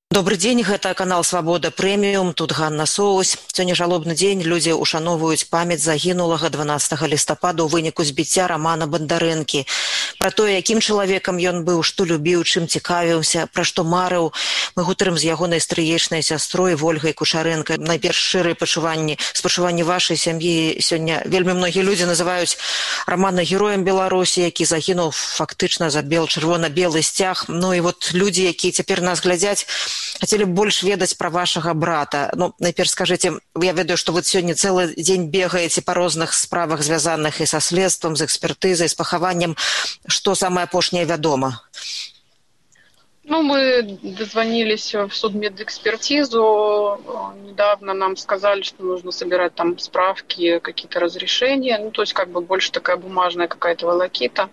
Добрый дзень, гэта канал Свабода Прэміум, тут Ганна Соусь. Сёння жалобны дзень, людзі ушаноўваюць памяць загінулага 12 лістапада ў выніку збіцця Рамана Бандарэнкі. Пра тое, якім чалавекам ён быў, што любіў, чым цікавіўся, пра што марыў. Мы гутарым з ягонай стрыечнай сястрой Вольгай Кушарэнка. Найперш шчырыя спачуванні вашай сям'і. Сёння вельмі многія людзі называюць Рамана героем Беларусі, які загінуў фактычна за чырвона-белы сцяг. Ну і вот людзі, якія цяпер нас глядзяць, хотели бы больше ведать про вашего брата. Ну, найперш скажите, я ведаю, что вы сегодня целый день бегаете по разных справах, связанных и со следством, с экспертизой, с похованием. Что самое апошняе вядома? Ну, мы дозвонились в судмедэкспертизу. Недавно нам сказали, что нужно собирать там справки, какие-то разрешения. Ну, то есть как бы больше такая бумажная какая-то волокита.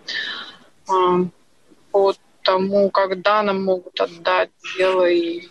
По тому, когда нам могут отдать дело и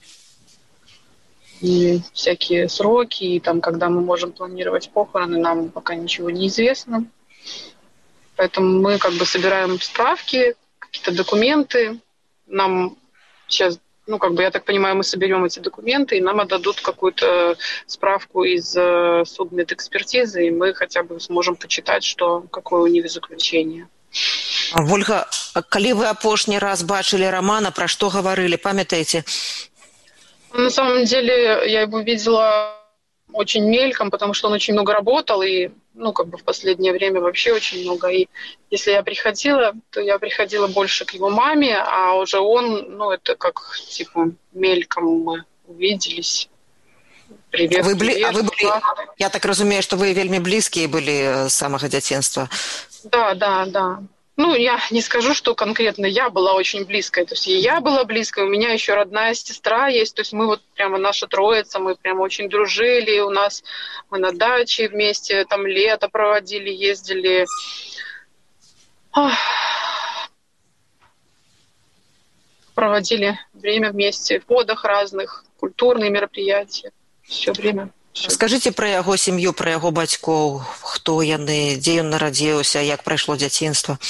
всякие сроки, и там, когда мы можем планировать похороны, нам пока ничего не известно. Поэтому мы как бы собираем справки, какие-то документы. Нам сейчас, ну, как бы, я так понимаю, мы соберем эти документы, и нам отдадут какую-то справку из судмедэкспертизы, и мы хотя бы сможем почитать, какое у них заключение. Вольга, калі вы апошні раз бачили Романа, про что говорили, памятаете? На самом деле я его видела очень мельком, потому что он очень много работал, и, ну, как бы в последнее время вообще очень много. И если я приходила, то я приходила больше к его маме, а уже он, ну, это как, типа, мельком мы увиделись. Привет, привет. А вы были, я так разумею, что вы вельми близкие были с самого детства. Да. Ну, я не скажу, что конкретно я была очень близкой. То есть и я была близкой, у меня еще родная сестра есть. То есть мы вот прямо наша троица, мы прямо очень дружили. Мы на даче вместе там лето проводили, ездили. Проводили время вместе в водах разных, культурные мероприятия. Все время. Скажите про яго сям'ю, про яго бацькоў, хто яны, дзе ён нарадзіўся, як прайшло дзяцінства?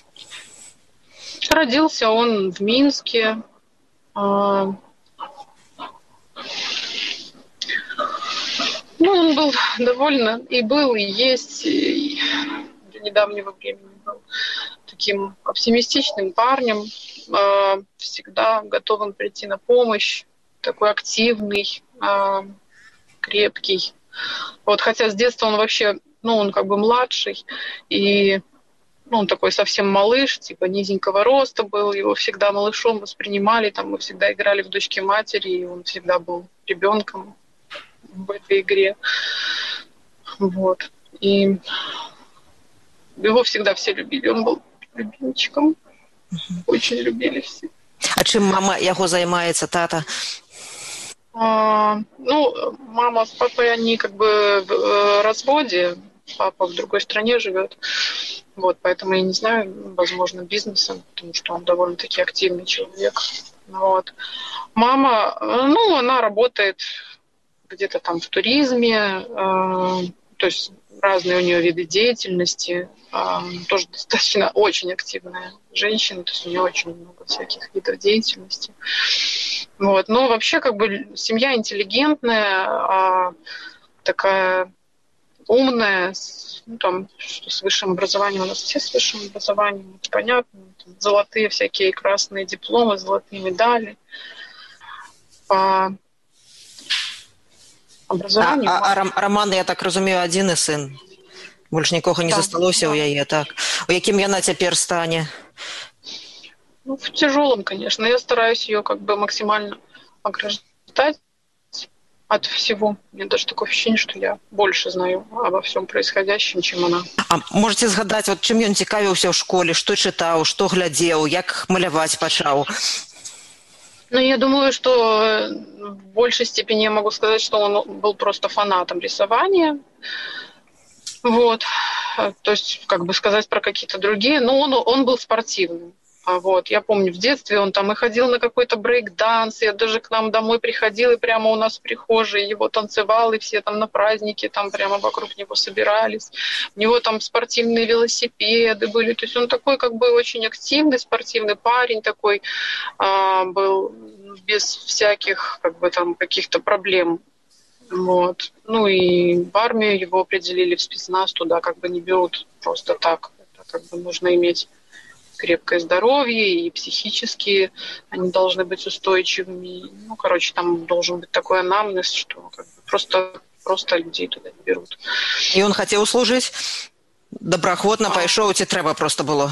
Родился он в Минске. Ну, он был довольно и есть, и до недавнего времени был таким оптимистичным парнем, всегда готовым прийти на помощь, такой активный, крепкий. Вот, хотя с детства он вообще, ну, он как бы младший, и он такой совсем малыш, типа низенького роста был, его всегда малышом воспринимали, там мы всегда играли в дочки матери, и он всегда был ребенком в этой игре. Вот. И его всегда все любили, он был любимчиком, очень любили все. А чым мама яго займаецца, тата? Ну, мама с папой, они как бы в разводе, папа в другой стране живет, вот, поэтому я не знаю, возможно, бизнесом, потому что он довольно-таки активный человек, вот. Мама, ну, она работает где-то там в туризме, то есть разные у нее виды деятельности, тоже достаточно очень активная женщина, то есть у нее очень много всяких видов деятельности. Вот. Но вообще как бы семья интеллигентная, такая умная, ну, там, что с высшим образованием, у нас все с высшим образованием, это понятно, золотые всякие красные дипломы, золотые медали. По образованию. Роман, я так разумею, адзіны сын. Больш нікога не засталося ў яе, так. У якім яна цяпер стане? Ну, в тяжелом, конечно. Я стараюсь ее как бы максимально ограждать от всего. У меня даже такое ощущение, что я больше знаю обо всем происходящем, чем она. А можете згадаць, вот, чым ён цікавіўся ў школе, што чытаў, што глядзеў, як маляваць пачаў? Ну, я думаю, что в большей степени я могу сказать, что он был просто фанатом рисования. Вот. То есть, как бы сказать про какие-то другие. Но он был спортивным. Вот, я помню, в детстве он там и ходил на какой-то брейк-данс, я даже к нам домой приходил, и прямо у нас в прихожей его танцевал, и все там на празднике там прямо вокруг него собирались. У него там спортивные велосипеды были, то есть он такой как бы очень активный спортивный парень такой был, без всяких как бы там каких-то проблем. Вот. Ну и в армию его определили, в спецназ, туда как бы не берут просто так. Это как бы нужно иметь крепкое здоровье и психически они должны быть устойчивыми. Ну, короче, там должен быть такой анамнез, что как бы просто людей туда не берут. І он хацеў служыць? Добраахвотна пайшоў, ці трэба просто было?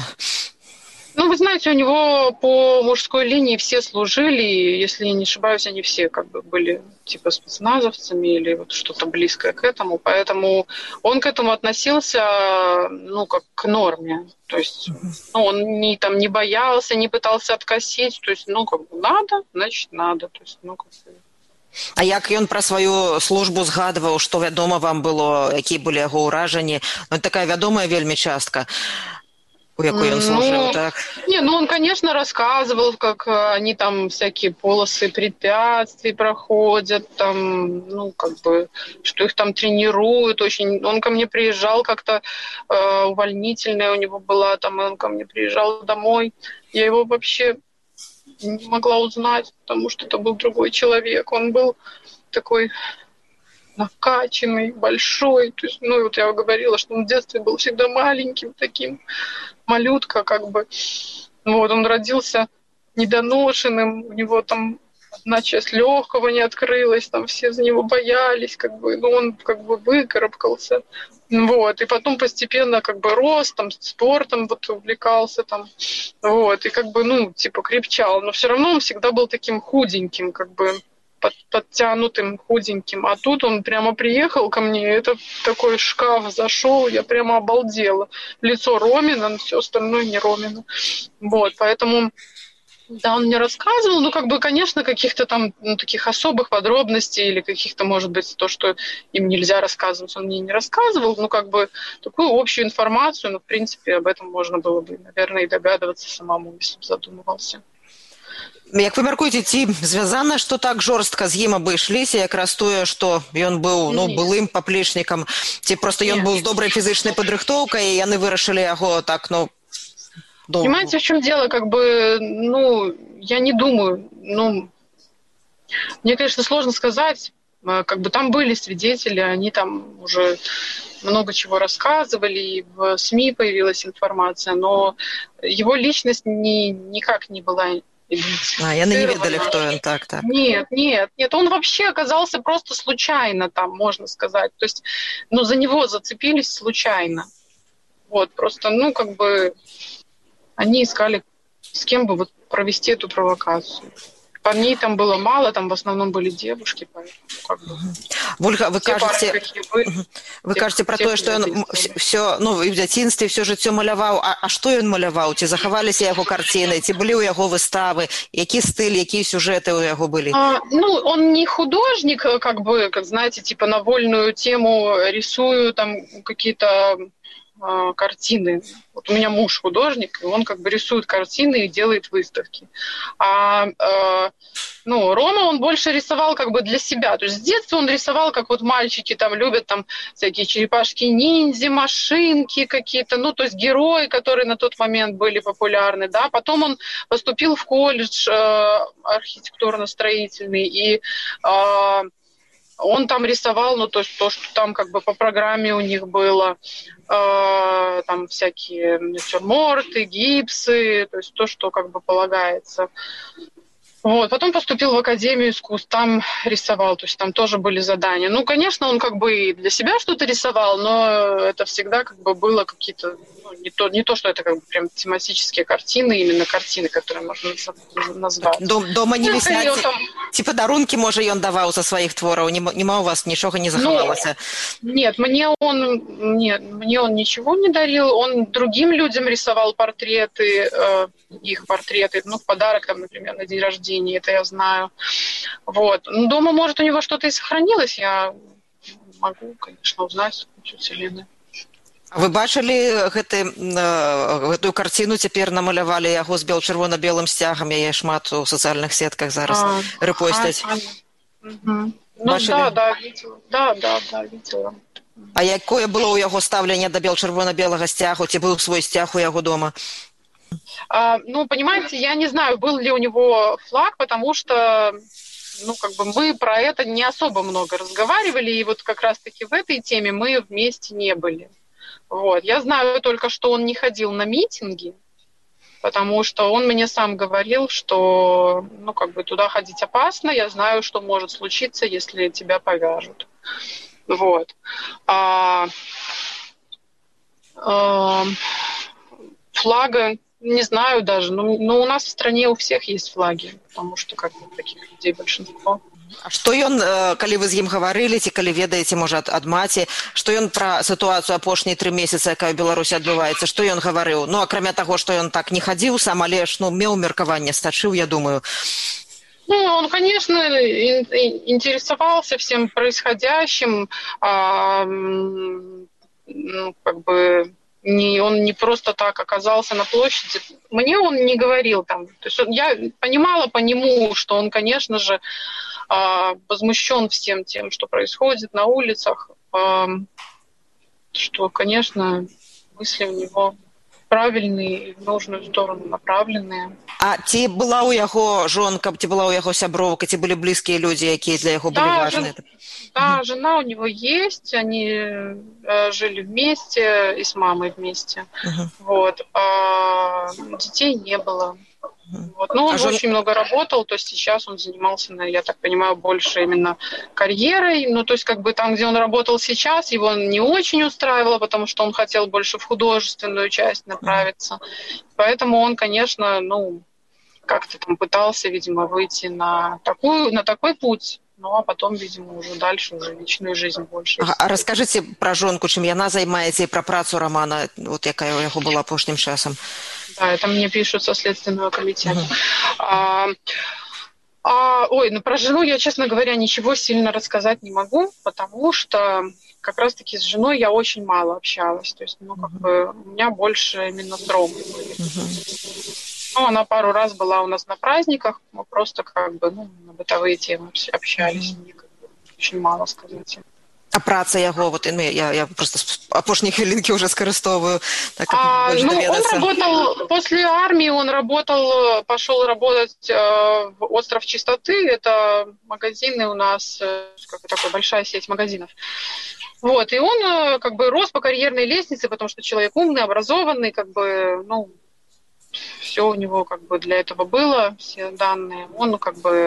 Ну, вы знаете, у него по мужской линии все служили, и, если я не ошибаюсь, они все как бы были типа спецназовцами или вот что-то близкое к этому, поэтому он к этому относился, ну, как к норме, то есть ну, он не боялся, не пытался откосить, то есть, ну, как бы надо, значит, надо, то есть, ну, как бы... А як ён пра сваю службу згадваў, што вядома вам было, якія былі яго ўражанні? Ну, такая вядомая вельмі частка, у якой он служил, так? Не, ну он, конечно, рассказывал, как они там всякие полосы препятствий проходят, там, ну, как бы, что их там тренируют очень. Он ко мне приезжал как-то, увольнительная у него была, там, он ко мне приезжал домой. Я его вообще не могла узнать, потому что это был другой человек. Он был такой... накачанный, большой. То есть, ну, вот я говорила, что он в детстве был всегда маленьким таким, малютка как бы. Вот, он родился недоношенным, у него там одна часть легкого не открылась, там все за него боялись, как бы, но он как бы выкарабкался. Вот, и потом постепенно как бы рос, там, спортом вот увлекался, там, вот, и как бы, ну, типа крепчал, но все равно он всегда был таким худеньким, как бы, подтянутым, худеньким. А тут он прямо приехал ко мне, это такой шкаф зашел, я прямо обалдела. Лицо Ромина, но все остальное не Ромина. Вот, поэтому, да, он мне рассказывал, ну, как бы, конечно, каких-то там таких особых подробностей или каких-то, может быть, то, что им нельзя рассказывать, он мне не рассказывал, ну, как бы, такую общую информацию, но, в принципе, об этом можно было бы, наверное, и догадываться самому, если бы задумывался. Як вы мяркуеце, ці звязана, што так жорстка з ім абышліся, якраз тое, што ён быў, ну, былым паплечнікам, ці проста ён быў з добрай фізычнай падрыхтоўкай, і яны вырашылі яго так, ну... Понимаете, в чем дело? Как бы, ну, я не думаю, ну... Мне, конечно, сложно сказать, как бы там были свидетели, они там уже много чего рассказывали, и в СМИ появилась информация, но его личность никак не была... яны не ведали, кто он, так. Нет, он вообще оказался просто случайно там, можно сказать. То есть, ну, за него зацепились случайно. Вот, просто, ну, как бы, они искали, с кем бы вот провести эту провокацию. Парней там было мало, там в основном были девушки, поэтому как бы... Вольга, вы кажете про тое, што ён все, ну, і в дзяцінстве все жыццё маляваў, а што ён маляваў? Ці захаваліся яго карціны, ці былі ў яго выставы, які стыль, якія сюжэты ў яго былі? Ну, он не художник, как бы, как знаете, типа на вольную тему рисую там какие-то картины. Вот у меня муж художник, и он как бы рисует картины и делает выставки. Ну, Рома, он больше рисовал как бы для себя. То есть с детства он рисовал, как вот мальчики там любят там всякие черепашки-ниндзя, машинки какие-то, ну, то есть герои, которые на тот момент были популярны, да. Потом он поступил в колледж архитектурно-строительный, и он там рисовал, ну, то есть то, что там как бы по программе у них было, там всякие натюрморты, гипсы, то есть то, что как бы полагается. Вот. Потом поступил в Академию искусств, там рисовал, то есть там тоже были задания. Ну, конечно, он как бы и для себя что-то рисовал, но это всегда как бы было какие-то, ну, не то, что это как бы прям тематические картины, именно картины, которые можно назвать. Дома не висяць, ці падарункі, можа, ён даваў за сваіх твораў, нема у вас нічога не захавалася? Нет, мне он ничего не дарил, он другим людям рисовал портреты, их портреты, ну, в подарок, там, например, на день рождения, это я знаю. Вот. Ну, дома, может, у него что-то и сохранилось, я могу, конечно, узнать у тети Лены. А вы бачылі гэтую карціну, цяпер намалявалі яго з чырвона-белым сцягам, яе шмат у сацыяльных сетках зараз рэпосцяць. Ну да, видела. Да, видела. А якое было ў яго стаўленне да чырвона-белага сцягу, ці быў свой сцяг у яго дома? Ну, понимаете, я не знаю, был ли у него флаг, потому что мы про это не особо много разговаривали, и вот как раз-таки в этой теме мы вместе не были. Вот. Я знаю только, что он не ходил на митинги, потому что он мне сам говорил, что туда ходить опасно, я знаю, что может случиться, если тебя повяжут. Вот. Флага, не знаю даже, но у нас в стране у всех есть флаги, потому что таких людей большинство. А што ён, калі вы з ім гаварылі, ці калі ведаеце, можа, ад маці, што ён пра сітуацыю апошнія 3 месяцы, якая ў Беларусі адбываецца, што ён гаварыў? Ну, акрамя таго, што ён так не хадзіў сам, але ж, меў меркаванне, стачыў, я думаю. Он, конечно, интересовался всем происходящим, он не просто так оказался на площади. Мне он не говорил там. То есть я понимала по нему, что он, конечно же, возмущен всем тем, что происходит на улицах, что, конечно, мысли у него правильные и в нужную сторону направленные. А ці была ў яго жонка, ці была ў яго сяброўка, ці былі блізкія людзі, якія для яго былі важныя? Да, жена у него есть, они жили вместе и с мамой вместе. Вот. А детей не было. Вот. Но он очень много работал, то есть сейчас он занимался, я так понимаю, больше именно карьерой. Ну, то есть там, где он работал сейчас, его не очень устраивало, потому что он хотел больше в художественную часть направиться. Поэтому он, конечно, как-то там пытался, видимо, выйти на такой путь. Ну, а потом, видимо, уже дальше, уже личную жизнь больше. А расскажите про жонку, чым яна займаецца, і пра працу Романа, вот якая у яго была апошнім часам. Да, это мне пишут со Следственного комитета. Про жену я, честно говоря, ничего сильно рассказать не могу, потому что как раз-таки с женой я очень мало общалась. То есть, у меня больше именно с Ромой были. Она пару раз была у нас на праздниках, мы просто на бытовые темы общались. Очень мало сказать. А праца яго, вот я просто апошнія хвилинки уже скарыстовую. Он работал, после армии пошел работать в Остров Чистоты, это магазины у нас, такая большая сеть магазинов. Вот, и он рос по карьерной лестнице, потому что человек умный, образованный, все у него для этого было, все данные. Он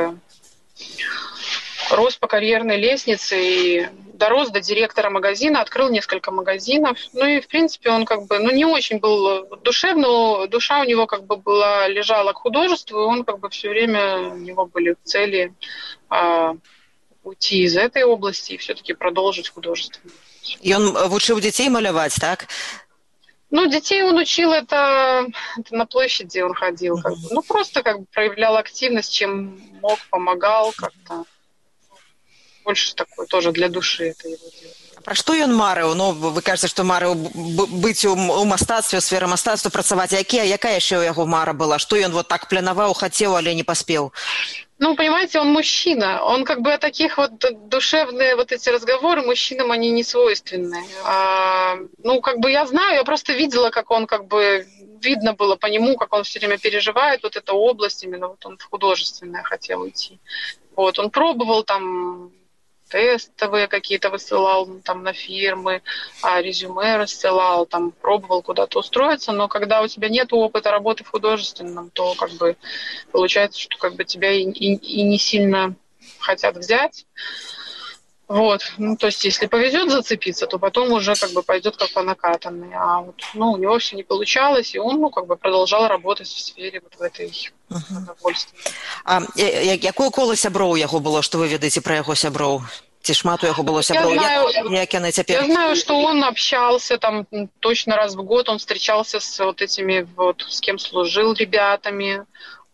рос по карьерной лестнице и дорос до директора магазина, открыл несколько магазинов. Ну и, в принципе, он не очень был душевно, душа у него лежала к художеству, и он все время, у него были цели уйти из этой области и все-таки продолжить художество. И он учил детей малевать, так? Детей он учил, это на площади он ходил, просто проявлял активность, чем мог, помогал как-то. Больше такое тоже для души это его дело. Пра што ён марыў? Вы кажаце, што марыў быць у мастацтве, у сферы мастацтва, працаваць. Якая яшчэ ў яго мара была? Што ён так планаваў, хацеў, але не паспеў? Понимаете, он мужчина. Он от таких душевные эти разговоры мужчинам, они не свойственны. Я знаю, я просто видела, как он видно было по нему, как он все время переживает эту область, именно он в художественное хотел уйти. Вот, он пробовал тестовые какие-то высылал на фирмы, резюме рассылал, пробовал куда-то устроиться, но когда у тебя нет опыта работы в художественном, то получается, что тебя и не сильно хотят взять. Вот, то есть если повезет зацепиться, то потом уже пойдет как по накатанной. А у него все не получалось, и он продолжал работать в сфере в этой удовольствия. А якое коло сяброў у яго было, што вы ведаеце пра яго сяброў? Ці шмат у яго было сяброў? Я знаю, что он общался точно раз в год, он встречался с этими с кем служил ребятами.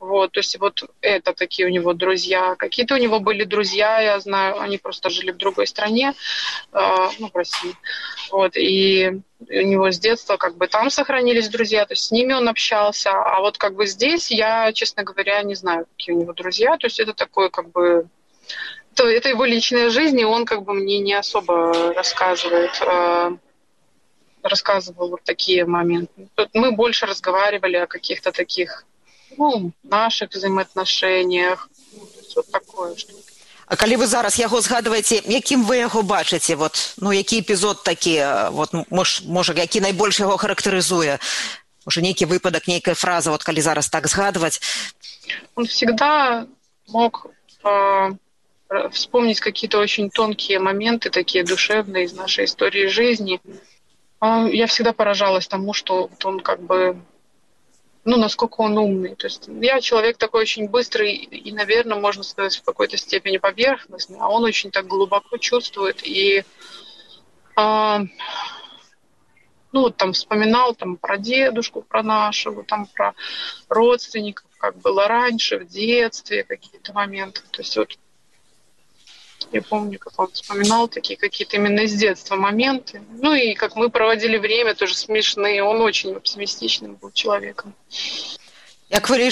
Вот, то есть вот это такие у него друзья. Какие-то у него были друзья, я знаю, они просто жили в другой стране, в России. Вот, и у него с детства как бы там сохранились друзья, то есть с ними он общался. А вот как бы здесь я, честно говоря, не знаю, какие у него друзья. То есть это такое как бы... Это его личная жизнь, и он как бы мне не особо рассказывал вот такие моменты. Тут мы больше разговаривали о каких-то таких, наших взаимоотношениях. Вот такое что. А калі вы зараз яго згадваеце, якім вы яго бачыце? Які эпізод такі, можа, які найбольш яго характарызуе? Можа, нейкі выпадак, нейкая фраза, калі зараз так згадваць? Он всегда мог вспомнить какие-то очень тонкие моменты, такие душевные из нашей истории жизни. Я всегда поражалась тому, что он как бы, насколько он умный. То есть я человек такой очень быстрый и, наверное, можно сказать, в какой-то степени поверхностный, а он очень так глубоко чувствует и там вспоминал про дедушку, про нашего, про родственников, как было раньше, в детстве, какие-то моменты. То есть я помню, как он вспоминал такие какие-то именно из детства моменты. И как мы проводили время, тоже смешные. Он очень оптимистичным был человеком. Як вы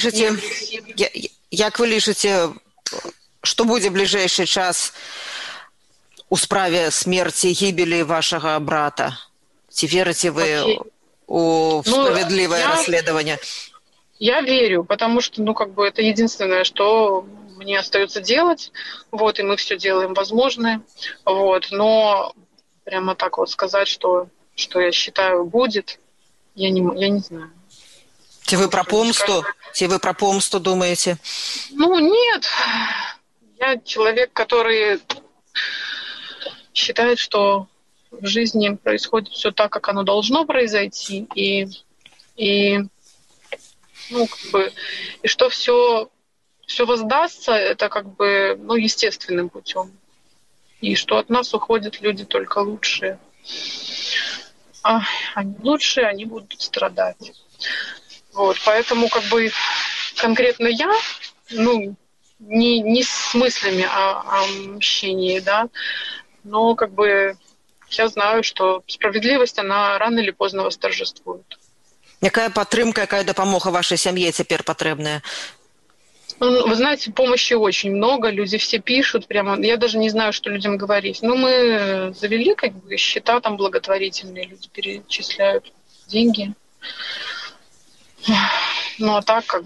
лічыце, што будзе бліжэйшы час у справе смерці, гібелі вашага брата? Ці верыце вы у справедливое расследование? Я верю, потому что, это единственное, что мне остается делать, и мы все делаем возможное, но прямо так сказать, что я считаю будет, я не знаю. Те вы про помсту думаете? Нет. Я человек, который считает, что в жизни происходит все так, как оно должно произойти, и что все воздастся, это естественным путем. И что от нас уходят люди только лучшие. А они лучшие, они будут страдать. Поэтому конкретно я, не с мыслями о мщении, да, но я знаю, что справедливость, она рано или поздно восторжествует. Якая падтрымка, якая дапамога вашай сям'і цяпер патрэбная? Вы знаете, помощи очень много, люди все пишут, прямо, я даже не знаю, что людям говорить. Мы завели счета там благотворительные, люди перечисляют деньги. А так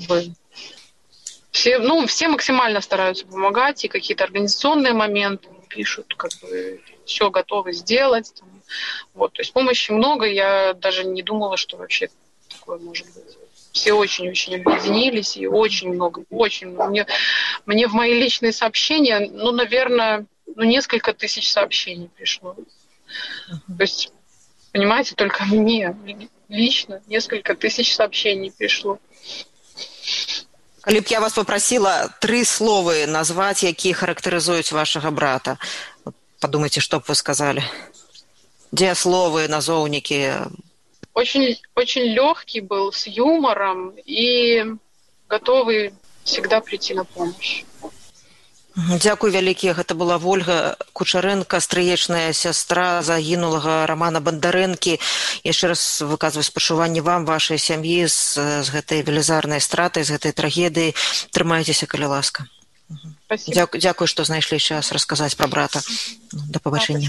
все максимально стараются помогать, и какие-то организационные моменты пишут, все готовы сделать. То есть помощи много, я даже не думала, что вообще такое может быть. Все очень-очень объединились, и очень много. Мне в мои личные сообщения, наверное, несколько тысяч сообщений пришло. То есть, понимаете, только мне лично несколько тысяч сообщений пришло. Калі б я вас попросила 3 словы назвать, якія характарызуюць вашага брата, подумайте, что б вы сказали? Дзеясловы, назоўнікі. Очень, очень легкий был, с юмором и готовый всегда прийти на помощь. Дзякуй вялікі. Гэта была Вольга Кучарэнка, стрыечная сястра загінулага Рамана Бандарэнкі. Яшчэ раз выказваю спачуванне вам, вашай сям'і з гэтай велізарнай стратай, з гэтай трагедыі. Трымайцеся, калі ласка. Дзякуй, што знайшлі час расказаць пра брата. Да пабачэння.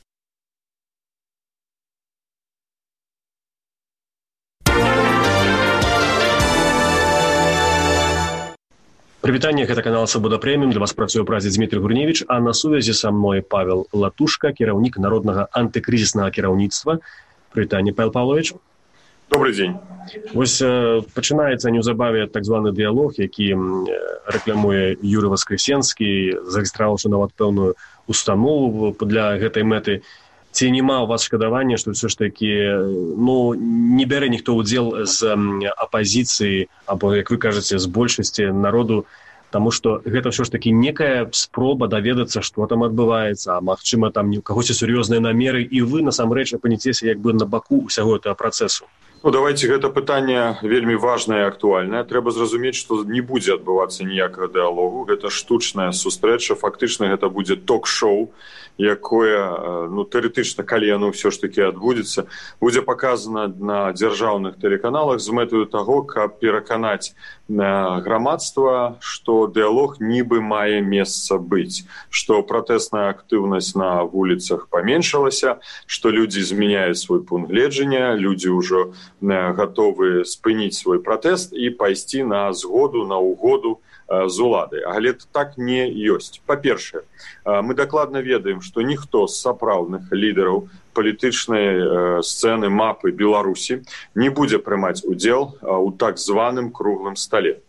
Прывітанне, гэта канал Свабода Прэміум. Для вас працуе прадзед Дмітрый Гурневіч, а на сувязі са мной Павел Латушка, кіраўнік народнага антыкрызіснага кіраўніцтва. Прывітанне, Павел Павлович. Добрый день. Пачынаецца неўзабаве так званы дыялог, які рэкламуе Юрый Воскресенскі, зарэгістраваўшы нават пэўную установу для гэтай мэты. Ці няма ў вас шкадавання, што ўсё ж такі не бярэ ніхто ўдзел з апазіцыі або, як вы кажаце, з большасці народу, таму што гэта ўсё ж такі некая спроба даведацца, што там адбываецца, а магчыма там у кагосьці сур'ёзныя намеры, і вы насамрэч апынецеся як бы на баку ўсяго гэтага працэсу. Ну, давайте, гэта пытанне вельмі важнае і актуальнае. Трэба зразумець, што не будзе адбывацца ніякага дыалогу. Гэта штучная сустрэча. Фактычна гэта будзе ток-шоу, якое, тэарэтычна, калі яно ўсё ж такі адбудзецца, будзе паказана на дзяржаўных тэлеканалах з мэтаю таго, каб пераканаць грамадства, што дыалог нібы мае месца быць, што пратэсная актыўнасць на вуліцах паменшылася, што людзі змяняюць свой пункт гледжання, людзі ўжо гатовы спыніць свой пратэст і пайсці на згоду, на угоду з уладай. Але так не ёсць. Па-першае, мы дакладна ведаем, што ніхто з сапраўдных лідараў палітычнай сцэны мапы Беларусі не будзе прымаць удзел у так званым круглым стале.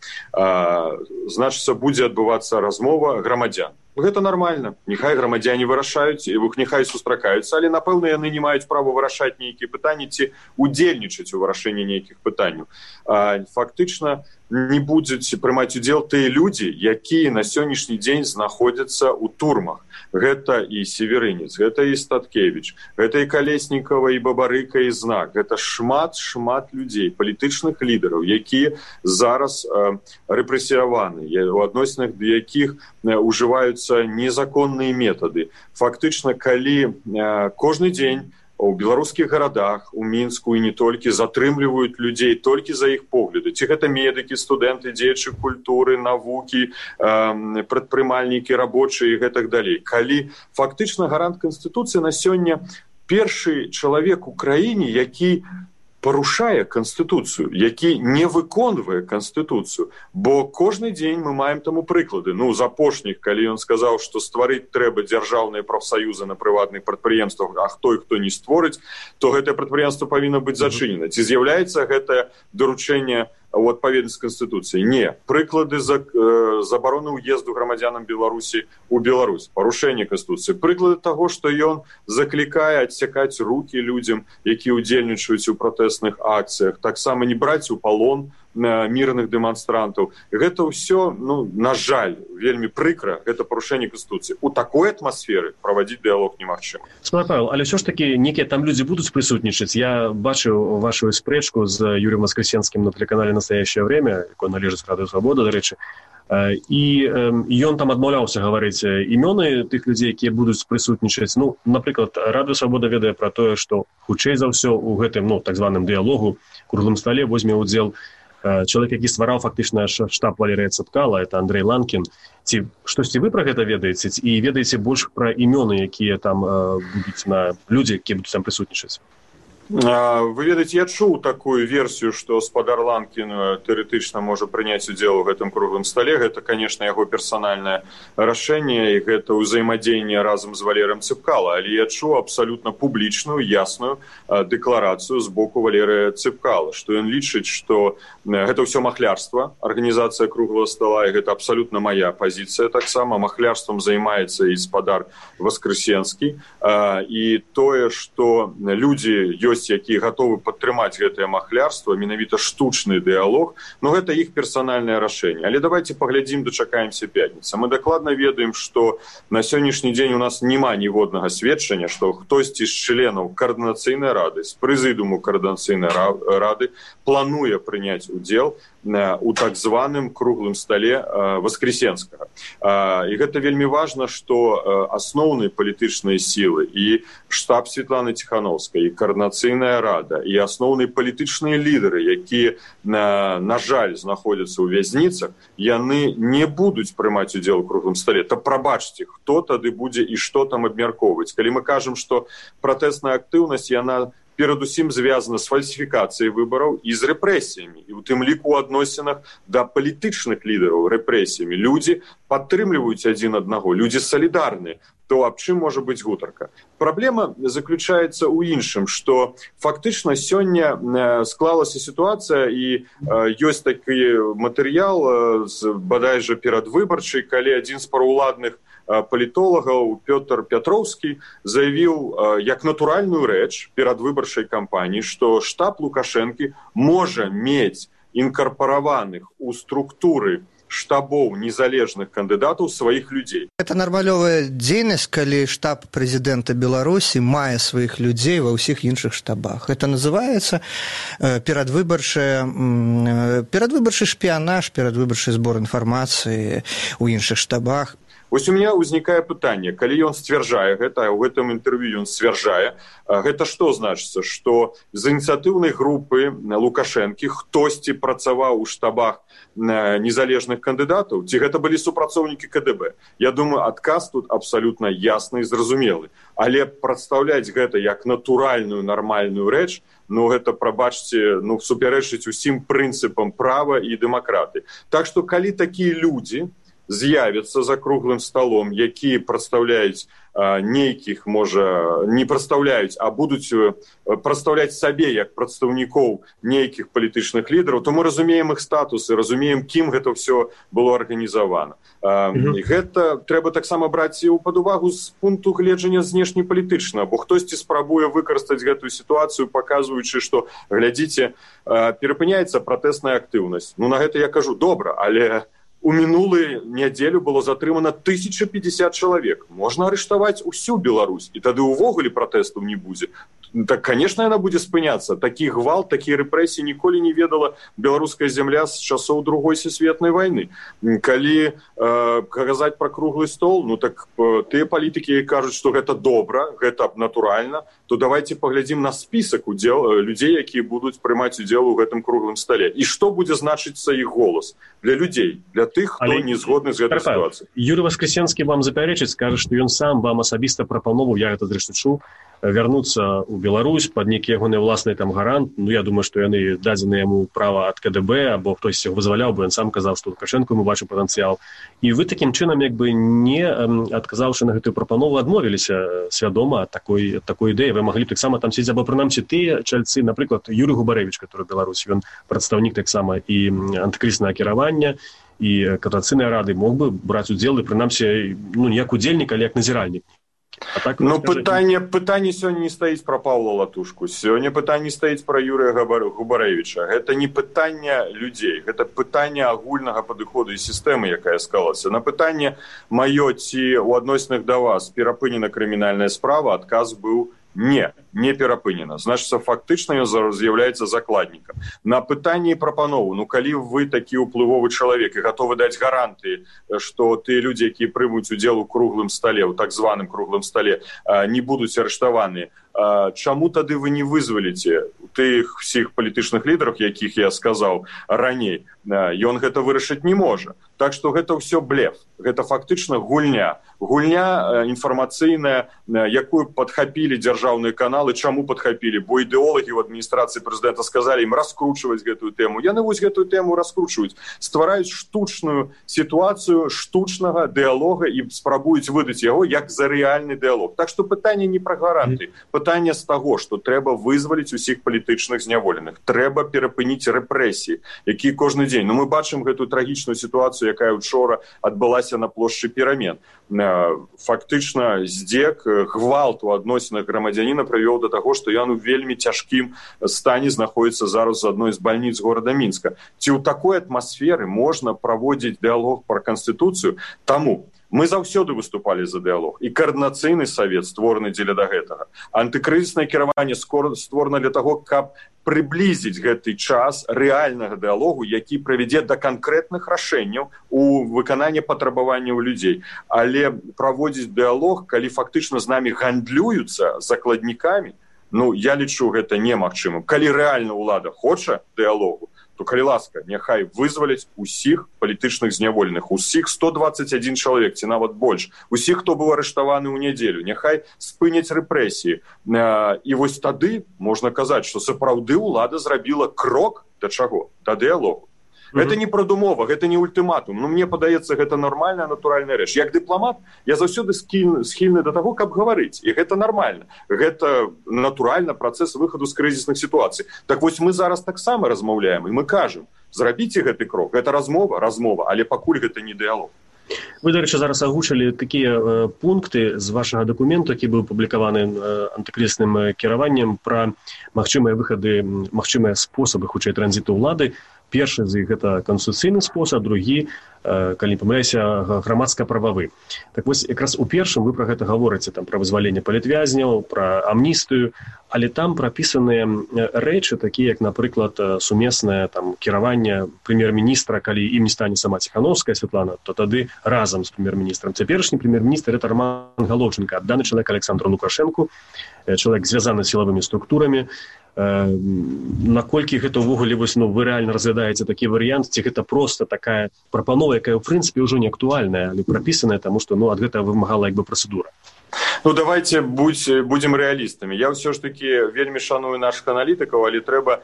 Значыцца, будзе адбывацца размова грамадзян. Гэта нармальна. Няхай грамадзяне вырашаюць, няхай сустракаюцца, але, напэўна, яны не маюць права вырашаць нейкія пытанні ці удзельнічаць у вырашэнні нейкіх пытанняў. Фактычна, не будуць прымаць удзел тыя людзі, якія на сённяшні дзень знаходзяцца ў турмах. Гэта і Северынец, гэта і Статкевіч, гэта і Калеснікава, і Бабарыка, і Знак. Гэта шмат людзей, палітычных лідараў, якія зараз рэпрэсіраваны, у адносінах да якіх ужываюцца незаконныя метады. Фактычна, калі кожны дзень у беларускіх гарадах, у Мінску і не толькі затрымліваюць людзей толькі за іх погляды. Ці гэта медыкі, студэнты, дзеячы культуры, навукі, прадпрымальнікі, рабочыя і гэтак далей. Калі фактычна гарант Канстытуцыі на сёння першы чалавек у краіне, які парушае Канстытуцыю, які не выконвае Канстытуцыю. Бо кожны дзень мы маем таму прыклады. З апошніх, калі ён сказаў, што стварыць трэба дзяржаўныя прафсаюзы на прыватных прадпрыемствах, а хто не створыць, то гэтае прадпрыемства павінна быць зачынена. Ці з'яўляецца гэтае даручэнне у адпаведнасць з Канстытуцыяй? Не. Прыклады забароны ўезду грамадзянам Беларусі ў Беларусь, парушэнне Канстытуцыі. Прыклады таго, што ён заклікае адсякаць рукі людзям, якія ўдзельнічаюць у пратэсных акцыях, таксама не браць у палон мірных дэманстрантаў. Гэта ўсё, на жаль, вельмі прыкра, гэта парушэнне Канстытуцыі. У такой атмасферы правадзіць дыалог немагчыма. Павел, але ўсё ж такі нейкія там людзі будуць прысутнічаць. Я бачыў вашу спрэчку з Юрыем Воскресенскім на тэлеканале «Настоящее время», якой належыць Радыё Свабода, дарэчы. І ён там адмаўляўся гаварыць імёны тых людзей, якія будуць прысутнічаць. Напрыклад, Радыё Свабода ведае пра тое, што хутчэй за ўсё у гэтым, так званым дыалогу, круглым стале возьме ўдзел чалавек, які ствараў фактычна штаб Валерыя Цэпкала, это Андрэй Ланкін. Ці штосьці вы пра гэта ведаеце? І ведаеце больш пра імёны, якія там будуць на людзі, якія будуць там прысутнічаць? Вы ведаеце, я чуў такую версію, што спадар Ланкін тэарэтычна можа прыняць удзел у гэтым круглым стале. Гэта, канешне, яго персанальнае рашэнне, і гэта ўзаемадзеянне разам з Валерыем Цэпкала. Але я чуў абсалютна публічную, ясную дэкларацыю з боку Валерыя Цэпкала, што ён лічыць, што гэта ўсё махлярства, арганізацыя круглого стала, і гэта абсалютна мая пазіцыя таксама. Махлярствам займаецца і спадар Воскресенскі. І тое, што людзі ёсць, якія гатовы падтрымаць гэтае махлярства, менавіта штучны дыалог, гэта іх персанальнае рашэнне. Але давайте паглядзім, дачакаемся пятніцы. Мы дакладна ведаем, што на сённяшні дзень у нас няма ніводнага сведчання, што хтосьці з членаў каардынацыйнай рады, з прэзідыуму каардынацыйнай рады плануе прыняць удзел у так званым круглым стале Воскресенскага. І гэта вельмі важна, што асноўныя палітычныя сілы і штаб Светланы Ціхановскай, і каардынацыйная рада, і асноўныя палітычныя лідары, якія, на жаль, знаходзяцца ў вязніцах, яны не будуць прымаць удзел у круглым стале. То прабачце, хто тады будзе і што там абмяркоўваць. Калі мы кажам, што пратэсная актыўнасць, яна перадусім звязана з фальсіфікацыяй выбараў і з рэпрэсіямі. І ў тым ліку ў адносінах да палітычных лідараў рэпрэсіямі. Людзі падтрымліваюць адзін аднаго, людзі салідарныя. То аб чым можа быць гутарка? Праблема заключаецца ў іншым, што фактычна сёння склалася сітуацыя, і ёсць такі матэрыял, бадай жа перадвыбарчы, калі адзін з параўладных палітолагаў Пётр Пятроўскі заявіў як натуральную рэч перадвыбарчай кампаніі, што штаб Лукашэнкі можа мець інкарпараваных у структуры штабоў незалежных кандыдатаў сваіх людзей. Это нармалёвая дзейнасць, калі штаб прэзідэнта Беларусі мае сваіх людзей ва ўсіх іншых штабах. Это называецца перадвыбарчы шпіянаж, перадвыбарчы збор інфармацыі ў іншых штабах. Вось у меня ўзнікае пытанне, калі ён сцвярджае гэта, а ў гэтым інтэрв'ю ён сцвярджае, гэта што значыцца, што з ініцыятыўнай групы Лукашэнкі хтосьці працаваў у штабах незалежных кандыдатаў, ці гэта былі супрацоўнікі КДБ? Я думаю, адказ тут абсалютна ясны і зразумелы. Але прадстаўляць гэта як натуральную, нармальную рэч, гэта, прабачце, супярэчыць усім прынцыпам права і дэмакраты. Так што, калі такія людзі з'явяцца за круглым сталом, якія прадстаўляюць нейкіх, можа, не прадстаўляюць, а будуць прадстаўляць сабе як прадстаўнікоў нейкіх палітычных лідараў, то мы разумеем іх статус і разумеем, кім гэта ўсё было арганізавана. Гэта трэба таксама браць пад увагу з пункту гледжання знешнепалітычнага, бо хтосьці спрабуе выкарыстаць гэтую сітуацыю, паказваючы, што, глядзіце, перапыняецца пратэсная актыўнасць. На гэта я кажу, добра, але у мінулую нядзелю было затрымана 1050 чалавек. Можна арыштаваць усю Беларусь, і тады ўвогуле пратэстаў не будзе. Так, конечно, яна будзе спыняцца. Такі гвалт, такія рэпрэсіі ніколі не ведала беларуская зямля з часоў Другой сусветнай вайны. Калі казаць пра круглы стол, так тыя палітыкі кажуць, што гэта добра, гэта натуральна, то давайте паглядзім на спісак людзей, якія будуць прымаць удзел у гэтым круглым стале. І што будзе значыцца іх голас для людзей, для тых, хто не згодны з гэтай сітуацыяй. Юрый Воскресенскі вам запярэчыць, скажа, што ён сам вам асабіста прапановаў, я гэта зрэшты чуў, вярнуцца ў Беларусь пад нейкі ягоны власны там гарант. Я думаю, што яны дадзены яму права ад КДБ, або хтось яго вызваляў, бо ён сам казаў, што Лукашэнко ему бачыў патэнцыял. І вы такім чынам, не адказаўшы на гэтую прапанову, адмовіліся свядома ад такой ідэі. Вы маглі б таксама там сидзець, або прынамсі тыя чальцы, напрыклад, Юрый Губарэвіч, который Беларусь, ён прадстаўнік таксама і антыкрызнага кіравання, і кадрацыйнай рады, мог бы браць удзел і прынамсі, не як удзельнік, але як назіральнік. Пытанне сёння не стаіць пра Паўла Латушку, сёння пытанне стаіць пра Юрыя Губарэвіча. Гэта не пытанне людзей, гэта пытанне агульнага падыходу і сістэмы, якая склалася. На пытанне маё ці ў адносінах да вас перапынена крымінальная справа, адказ быў не перапынена. Значыцца, фактычна ён з'яўляецца закладнікам. На пытанні і прапанову, калі вы такі ўплывовы чалавек і гатовы даць гарантыі, што тыя людзі, якія прымуць удзел у круглым стале, у так званым круглым стале, не будуць арыштаваны, чаму тады вы не вызваліце тых усіх палітычных лідараў, якіх я сказаў раней? Ён гэта вырашыць не можа. Так што гэта ўсё блеф. Гэта фактычна гульня інфармацыйная, якую падхапілі дзяржаўныя каналы. Чаму падхапілі? Бо ідэолагі ў адміністрацыі прэзідэнта сказалі ім раскручваць гэтую тэму. Яны вось гэтую тэму раскручваюць, ствараюць штучную сітуацыю штучнага дыялога і спрабуюць выдаць яго як за рэальны дыялог. Так што пытанне не пра гаранты. Пытанне з таго, што трэба вызваліць усіх палітычных зняволеных. Трэба перапыніць рэпрэсіі, якія кожны дзень. Мы бачым гэтую трагічную сітуацыю, якая учора адбылася на плошчы Перамен. Фактычна здзек, гвалт у адносінах грамадзяніна прывёў да таго, што ён у вельмі цяжкім стане знаходзіцца зараз з адной з бальніц горада Мінска. Ці ў такой атмасферы можна праводзіць дыялог пра канстытуцыю? Таму мы заўсёды выступалі за дыялог. І каардынацыйны савет створаны дзеля да гэтага. Антыкрызіснае кіраванне створана для таго, каб прыблізіць гэты час рэальнага дыялогу, які прывядзе да канкрэтных рашэнняў у выкананні патрабаванняў людзей. Але праводзіць дыялог, калі фактычна з намі гандлююцца закладнікамі, я лічу гэта немагчымым. Калі рэальна ўлада хоча дыялогу, то, калі ласка, няхай вызваляць усіх палітычных зняволеных, усіх 121 чалавек, ці нават больш, усіх, хто быў арыштаваны ў нядзелю, няхай спыняць рэпрэсіі. І вось тады можна казаць, што сапраўды ўлада зрабіла крок да чаго? Да дыялогу. Гэта не прадумова, гэта не ультыматум. Мне падаецца, гэта нармальная, натуральная рэч. Як дыпламат, я заўсёды схільны да таго, каб гаварыць. І гэта нармальна. Гэта натуральна працэс выхаду з крызісных сітуацый. Так вось мы зараз таксама размаўляем, і мы кажам, зрабіце гэты крок. Гэта размова, але пакуль гэта не дыялог. Вы, дарэчы, зараз агучылі такія пункты з вашага дакументу, які быў публікаваны антыкрызісным кіраваннем, пра магчымыя выхады, магчымыя спосабы хутчэй транзіту ўлады Першы з іх гэта канстытуцыйны спосаб, другі, калі не памыляюся, грамадска-прававы. Так вось, якраз у першым вы пра гэта гаворыце, там, пра вызваленне палітвязняў, пра амністыю, але там прапісаныя рэчы, такія як, напрыклад, сумеснае там кіраванне прэм'ер-міністра, калі ім не стане сама Ціхановская Святлана, то тады разам з прэм'ер-міністрам. Цяперашні прэм'ер-міністр гэта Роман Галоўченка, адданы чалавек Александру Лукашэнку, чалавек звязаны з сілавымі структурамі. Наколькі гэта ўвогуле вы рэальна разглядаеце такі варыянт, ці гэта проста такая прапанова, якая ў прынцыпе ўжо не актуальная, але прапісаная, таму што ад гэтага вымагала працэдура. Давайте будем реалистами. Я все ж таки вельмі шаную наших аналітиков, але трэба,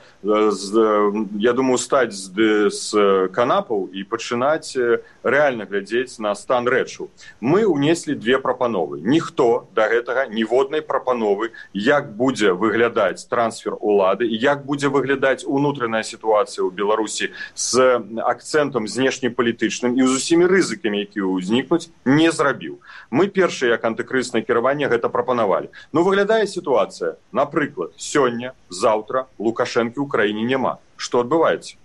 я думаю, стать с канапаў и пачынаць реально глядзець на стан рэчаў. Мы унеслі две прапановы. Ніхто до гэтага ніводнай прапановы, як будзе выглядаць трансфер улады, як будзе выглядаць унутраная сітуацыя ў Беларусі з акцэнтам знешнепалітычным і з усімі рызыкамі, якія ўзнікнуць, не зрабіў. Мы першыя, як антыкрызіснае кіраванне, гэта прапанавалі. Выглядае сітуацыя. Напрыклад, сёння, заўтра Лукашэнкі ў краіне няма. Што адбываецца?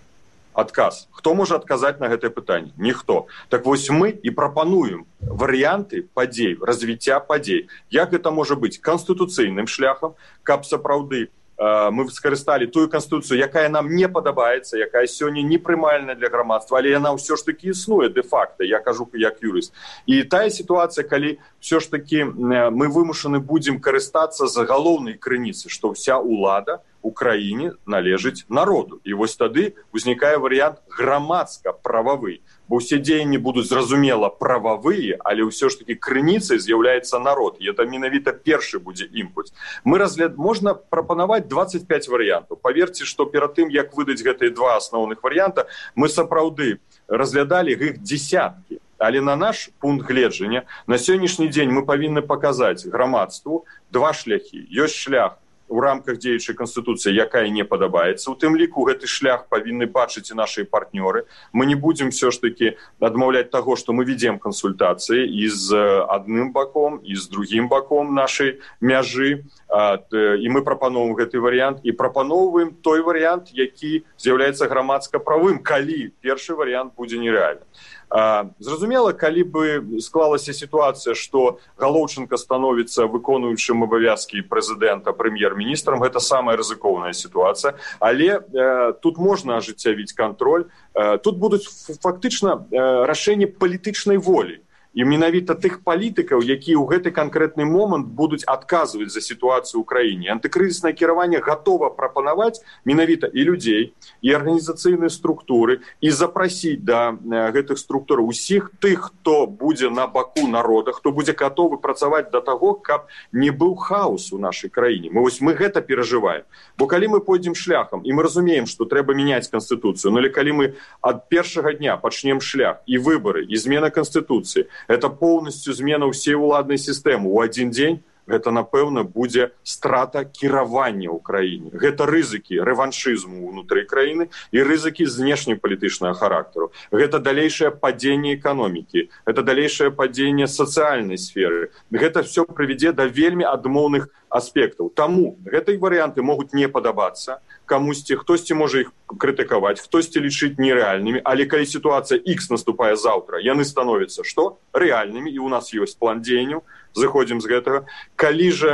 Адказ. Хто можа адказаць на гэтае пытанне? Ніхто. Так вось мы і прапануем варыянты падзей, развіцця падзей. Як гэта можа быць? Канстытуцыйным шляхам, каб сапраўды мы скарысталі тую канстытуцыю, якая нам не падабаецца, якая сёння непрымальная для грамадства, але яна ўсё ж такі існуе дэ-факта, я кажу як юрыст. І тая сітуацыя, калі ўсё ж такі мы вымушаны будзем карыстацца за галоўнай крыніцы, што ўся ўлада у краіне належыць народу. І вось тады узнікае варыянт грамадска-прававы. Бо ўсе дзеянні будуць зразумела прававыя, але ўсё ж такі крыніцай з'яўляецца народ. І это менавіта першы будзе імпульс. Можна прапанаваць 25 варыянтаў. Паверце, што перад тым, як выдаць гэтыя два асноўных варыянта, мы сапраўды разглядалі іх дзесяткі. Але на наш пункт гледжання на сённяшні дзень мы павінны паказаць грамадству два шляхі. Ёсць шлях у рамках дзеючай канстытуцыі, якая не падабаецца. У тым ліку гэты шлях павінны бачыць і нашыя партнёры. Мы не будзем все ж таки адмаўляць таго, што мы ведзем кансультацыі і з адным баком, і з другім баком нашай мяжы. І мы прапаноўваем гэты варыянт і прапаноўваем той варыянт, які з'яўляецца грамадска-правым, калі першы варыянт будзе нерэальны. Зразумела, калі бы склалася сітуацыя, што Галоўченка становіцца выконуючым абавязкі прэзідэнта прэм'ер-міністрам, гэта самая рызыкоўная сітуацыя, але тут можна ажыццявіць кантроль. Тут будуць фактычна рашэнні палітычнай волі. І менавіта тых палітыкаў, якія ў гэты канкрэтны момант будуць адказваць за сітуацыю ў краіне. Антыкрызіснае кіраванне гатова прапанаваць менавіта і людзей, і арганізацыйныя структуры, і запрасіць да гэтых структур усіх тых, хто будзе на баку народа, хто будзе гатовы працаваць да таго, каб не быў хаос у нашай краіне. Мы гэта перажываем. Бо калі мы пойдзем шляхам, і мы разумеем, што трэба мяняць канстытуцыю, але калі мы ад першага дня пачнем шлях і выбары, і змена канстытуцыі, это полностью змена ўсей уладнай сістэмы. У адзін дзень гэта, напэўна, будзе страта кіравання ў краіне. Гэта рызыкі рэваншызму ўнутры краіны і рызыкі знешнепалітычнага характару. Гэта далейшае падзенне эканомікі, гэта далейшае падзенне сацыяльнай сферы. Гэта все прывядзе да вельмі адмоўных аспектаў. Таму гэтыя варыянты могуць не падабацца камусьці, хтосьці можа іх крытыкаваць, хтосьці лічыць нерэальнымі, але калі сітуацыя X наступае заўтра, яны становяцца што? Рэальнымі, і ў нас ёсць план дзеянняў, зыходзім з гэтага. Калі жа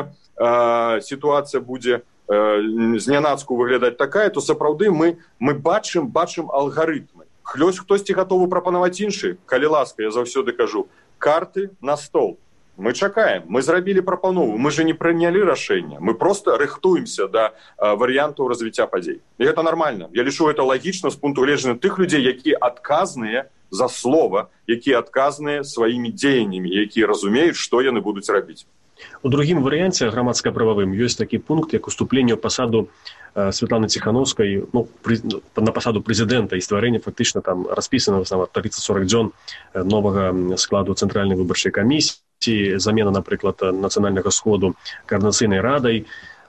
сітуацыя будзе знянацку выглядаць такая, то сапраўды мы бачым алгарытмы. Хтосьці гатовы прапанаваць іншы, калі ласка, я заўсёды кажу, карты на стол. Мы чакаем, мы зрабілі прапанову, мы же не прынялі рашэнне, мы просто рыхтуемся да варыянтаў развіцця падзей. І гэта нармальна. Я лічу гэта лагічна з пункту гледжання тых людзей, якія адказныя за слова, якія адказныя сваімі дзеяннямі, якія разумеюць, што яны будуць рабіць. У другім варыянце грамадска-прававым ёсць такі пункт, як уступленне ў пасаду Святланы Ціхановскай на пасаду прэзідэнта і стварэнне фактычна там распісана 30-40 дзён новага складу Цэнтральнай выбарчай камісіі, замена, напрыклад, нацыянальнага сходу каардынацыйнай радай.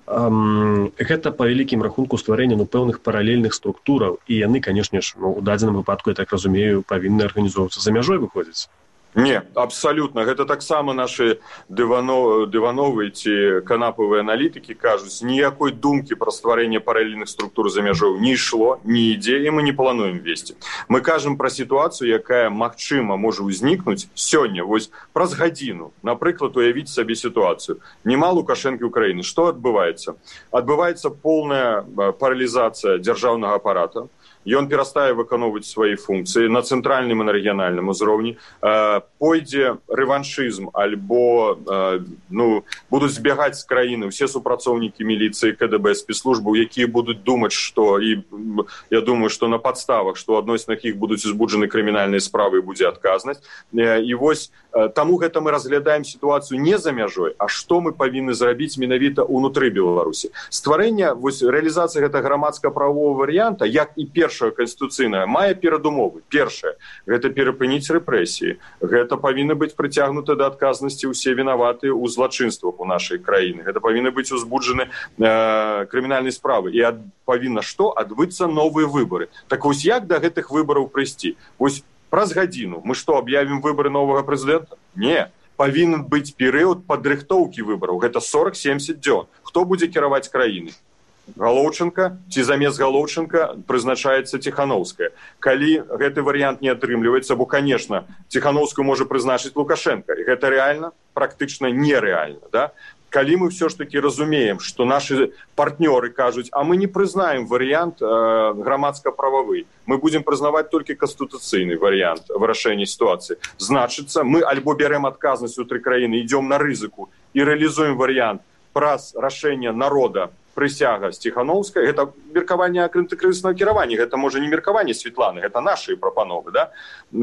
Гэта па вялікім рахунку стварэння пэўных паралельных структураў, і яны, канешне ж, у дадзеным выпадку, я так разумею, павінны арганізоўвацца за мяжой выходзіць. Не, абсолютно. Гэта таксама нашы дывановыя ці канапавыя аналітыкі кажуць, ніякой думкі пра стварэнне паралельных структур за мяжою не ішло, не ідзе, і мы не плануем весці. Мы кажам пра сітуацыю, якая, магчыма, можа ўзнікнуць сёння, вось праз гадзіну. Напрыклад, уявіць сабе сітуацыю. Няма Лукашэнкі Украіны. Што адбываецца? Адбываецца поўная паралізацыя дзяржаўнага апарата. Ён перастае выконваць свае функцыі на цэнтральным і на рэгіянальным узроўні, пойдзе рэваншызм альбо будуць збягаць з краіны ўсе супрацоўнікі міліцыі, КДБ, спецслужбаў, якія будуць думаць, што, і я думаю, што на падставах, што ў адносінах іх будуць узбуджаны крымінальныя справы і будзе адказнасць. І вось таму гэта мы разглядаем сітуацыю не за мяжой, а што мы павінны зрабіць менавіта ўнутры Беларусі. Стварэнне, вось рэалізацыя гэта грамадска-правовага варыянта, як і канстытуцыйная, мае перадумовы. Першае, гэта перапыніць рэпрэсіі. Гэта павінны быць прыцягнуты да адказнасці ўсе вінаватыя ў злачынствах у нашай краіны. Гэта павінны быць узбуджаны крымінальнай справы. І павінна што? Адбыцца новыя выбары. Так вось як да гэтых выбараў прыйсці? Вось праз гадзіну мы што, аб'явім выбары новага прэзідэнта? Не. Павінен быць перыяд падрыхтоўкі выбараў. Гэта 40-70 дзён. Хто будзе кіраваць краінай? Галоўченка ці замест Галоўченка прызначаецца Ціхановская. Калі гэты варыянт не атрымліваецца, бо, конечно, Ціхановскую можа прызначыць Лукашенка, і гэта рэальна, практычна нерэальна, да? Калі мы ўсё ж такі разумеем, што нашы партнёры кажуць, а мы не прызнаем варыянт грамадска-прававы, мы будзем прызнаваць толькі канстытуцыйны варыянт вырашэння сітуацыі, значыцца, мы альбо бярем адказнасць унутры краіны, ідём на рызыку і рэалізуем варыянт праз рашэнне народа, прысяга Ціхановскай, гэта меркаванне антыкрызіснага кіравання, гэта можа не меркаванне Светланы, гэта нашы прапановы, да?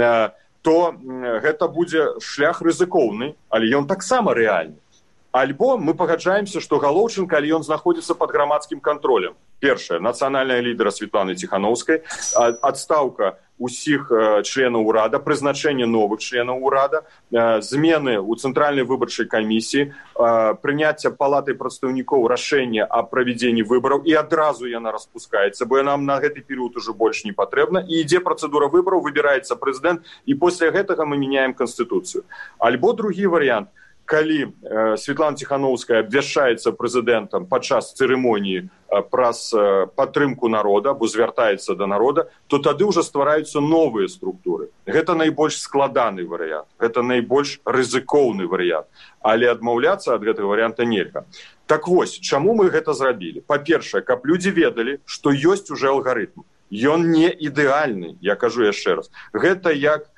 То гэта будзе шлях рызыкоўны, але ён таксама рэальны. Альбо мы пагаджаемся, што Галоўченка, але ён знаходзіцца пад грамадскім кантролем. Першае, нацыянальная лідара Светланы Ціхановскай, адстаўка усіх членаў урада, прызначэнне новых членаў урада, змены ў цэнтральнай выбарчай камісіі, прыняцце палатай прадстаўнікоў рашэння аб правядзенні выбараў, і адразу яна распускаецца, бо нам на гэты перыяд ужо больш не патрэбна, і ідзе працэдура выбараў, выбіраецца прэзідэнт, і пасля гэтага мы мяняем канстытуцыю. Альбо другі варыянт, калі Светлана Ціхановская абвяшчаецца прэзідэнтам падчас цырымоніі праз падтрымку народа, бо звяртаецца да народа, то тады ўжо ствараюцца новыя структуры. Гэта найбольш складаны варыянт, гэта найбольш рызыкоўны варыянт, але адмаўляцца ад гэтага варыянта нельга. Так вось, чаму мы гэта зрабілі? Па-першае, каб людзі ведалі, што ёсць уже алгарытм. Ён не ідэальны, я кажу яшчэ раз. Гэта як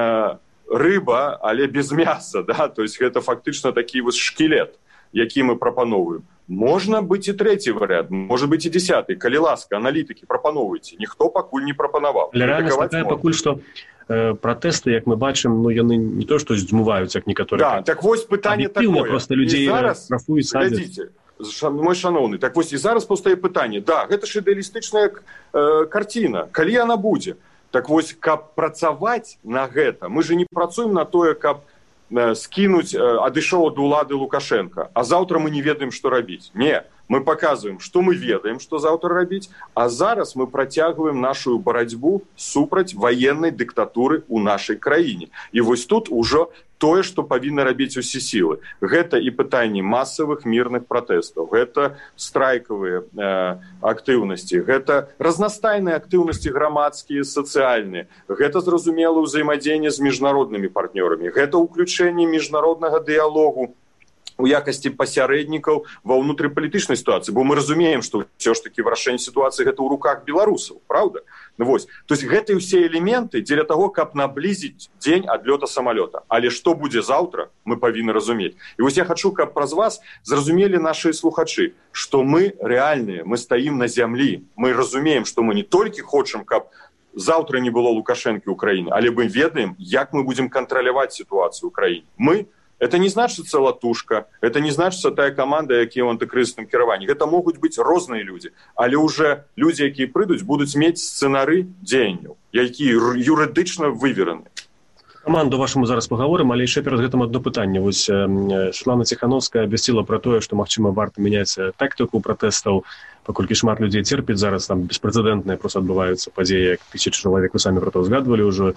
рыба, але без мяса, да? То есть гэта фактычна такі вось шкілет, які мы прапановуем. Можна быць і трэці варыянт, можа быць і 10-й. Калі ласка, аналітыкі, прапановуйце. Ніхто пакуль не прапанаваў. Але рэальнасць такая пакуль, што пратэсты, як мы бачым, яны не то, што здзьмуваюць, як некаторыя. Да, так вось пытанне такое. Просто людзей рафуюць, садзяць. Глядзіце, мой шаноўны, так вось і зараз паўстае пытанне. Да, гэта ж ідэалістычная карціна. Калі яна будзе? Так вось, каб працаваць на гэта, мы же не працуем на тое, каб скінуць, адышоў ад улады Лукашенка, а заўтра мы не ведаем, што рабіць. Не, мы паказваем, што мы ведаем, што заўтра рабіць, а зараз мы працягваем нашу барацьбу супраць ваеннай дыктатуры ў нашай краіне. І вось тут ужо тое, што павінны рабіць усе сілы. Гэта і пытанні масавых мірных пратэстаў, гэта страйкавыя актыўнасці, гэта разнастайныя актыўнасці грамадскія, сацыяльныя, гэта, зразумела, ўзаемадзеянне з міжнароднымі партнёрамі, гэта ўключэнне міжнароднага дыялогу у якасці пасярэднікаў ва ўнутрыпалітычнай сітуацыі, бо мы разумеем, што ўсё ж такі вырашэнне сітуацыі гэта ў руках беларусаў, праўда? Вось. То есть гэта ўсе элементы дзеля таго, каб наблізіць дзень адлёта самалёта. Але што будзе заўтра, мы павінны разумець. І вось я хачу, каб праз вас зразумелі нашы слухачы, што мы рэальныя, мы стаім на зямлі. Мы разумеем, што мы не толькі хочам, каб заўтра не было Лукашэнкі ў краіне, але мы ведаем, як мы будзем кантраляваць сітуацыю ў краіне. Мы это не значыцца латушка, это не значыцца тая каманда, якія ў антыкрызісным кіраванні. Гэта могуць быць розныя людзі, але ўжо людзі, якія прыйдуць, будуць мець сцэнары дзеянняў, якія юрыдычна вывераны. Каманду вашаму зараз пагаворым, але яшчэ перад гэтым адно пытанне. Вось Светлана Ціхановская абвясціла пра тое, што, магчыма, варта мяняць тактыку пратэстаў, паколькі шмат людзей церпіць зараз, там беспрэцэдэнтныя проста адбываюцца падзеі, як 1000 чалавек, вы самі пра то ўзгадвалі ўжо.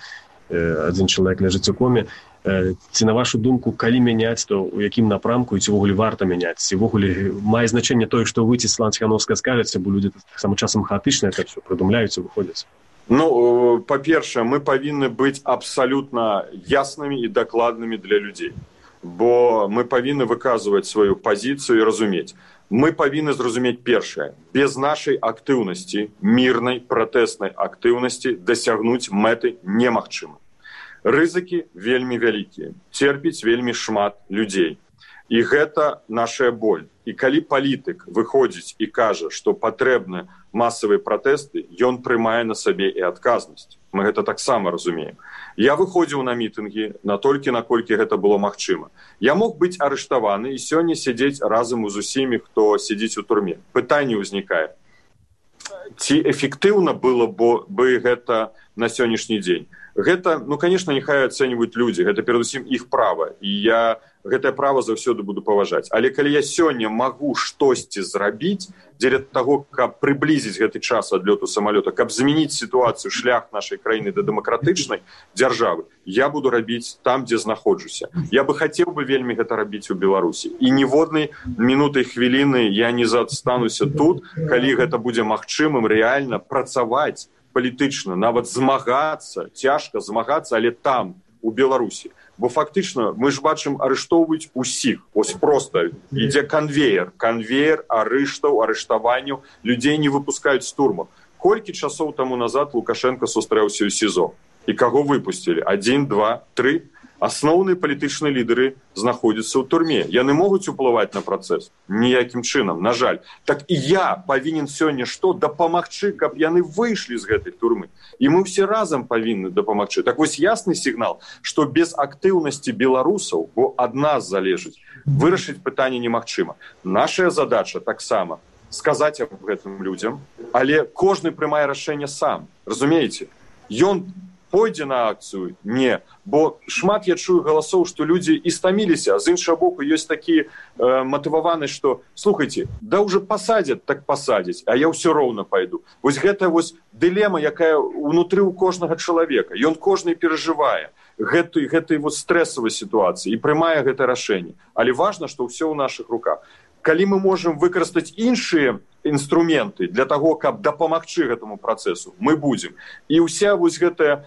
адзін чалавек ляжыць у коме. Ці, на вашу думку, калі мяняць, то у якім напрамку, і ці ввогуле варта мяняць? Ці ввогуле мае значэнне тое, што вы, ці Святлана Ціхановская скажаце, бо людзі таксама часам хаатычна это ўсё прыдумляюць і выходзяць. Ну, па-першае, мы павінны быць абсалютна яснымі і дакладнымі для людзей, бо мы павінны выказваць сваю пазіцыю і разумець. Мы павінны зразумець першае. Без нашай актыўнасці, мірнай пратэснай актыўнасці дасягнуць мэты немагчыма. Рызыкі вельмі вялікія, церпіць вельмі шмат людзей. І гэта наша боль. І калі палітык выходзіць і кажа, што патрэбны масавыя пратэсты, ён прымае на сабе і адказнасць. Мы гэта таксама разумеем. Я выходзіў на мітынгі натолькі, наколькі гэта было магчыма. Я мог быць арыштаваны і сёння сядзець разам з усімі, хто сядзіць у турме. Пытанне ўзнікае. Ці эфектыўна было бы гэта на сённяшні дзень? Гэта, ну, конечно, няхай ацэньваюць людзі, гэта перадусім іх права, і я гэтае права заўсёды буду паважаць. Але калі я сёння магу штосьці зрабіць дзеля таго, каб прыблізіць гэты час адлёту самалёта, каб змяніць сітуацыю, шлях нашай краіны да дэмакратычнай дзяржавы, я буду рабіць там, дзе знаходжуся. Я бы хацеў бы вельмі гэта рабіць у Беларусі. І ніводнай мінутай хвіліны я не застануся тут, калі гэта будзе магчымым рэальна працаваць палітычна, нават змагацца, цяжка змагацца, але там, у Беларусі. Бо фактычна мы ж бачым, арыштоўваюць усіх. Ось проста ідзе канвеер арыштаў, арыштаванняў, людзей не выпускаюць з турмах. Колькі часоў таму назад Лукашенко сустрэўся ў СІЗО? І каго выпусцілі? 1, 2, 3? Асноўныя палітычныя лідары знаходзяцца ў турме. Яны могуць уплываць на працэс? Ніякім чынам, на жаль. Так і я павінен сёння што? Дапамагчы, каб яны выйшлі з гэтай турмы. І мы ўсе разам павінны дапамагчы. Так вось ясны сігнал, што без актыўнасці беларусаў, бо ад нас залежыць, вырашыць пытанне немагчыма. Нашая задача таксама сказаць аб гэтым людзям, але кожны прымае рашэнне сам. Разумееце? Ён пойдзе на акцыю? Не. Бо шмат я чую галасоў, што людзі і стаміліся, а з іншага боку ёсць такі матываваны, што, слухайце, да ўжо пасадзяць, так пасадзяць, а я ўсё роўна пайду. Вось гэта вось дылема, якая ўнутры ў кожнага чалавека. Ён кожны перажывае гэтай вот стрэсавай сітуацыі і прымае гэта рашэнне. Але важна, што ўсё ў нашых руках. Калі мы можам выкарыстаць іншыя інструменты для таго, каб дапамагчы гэтаму працэсу, мы будзем. І ўся вось гэтая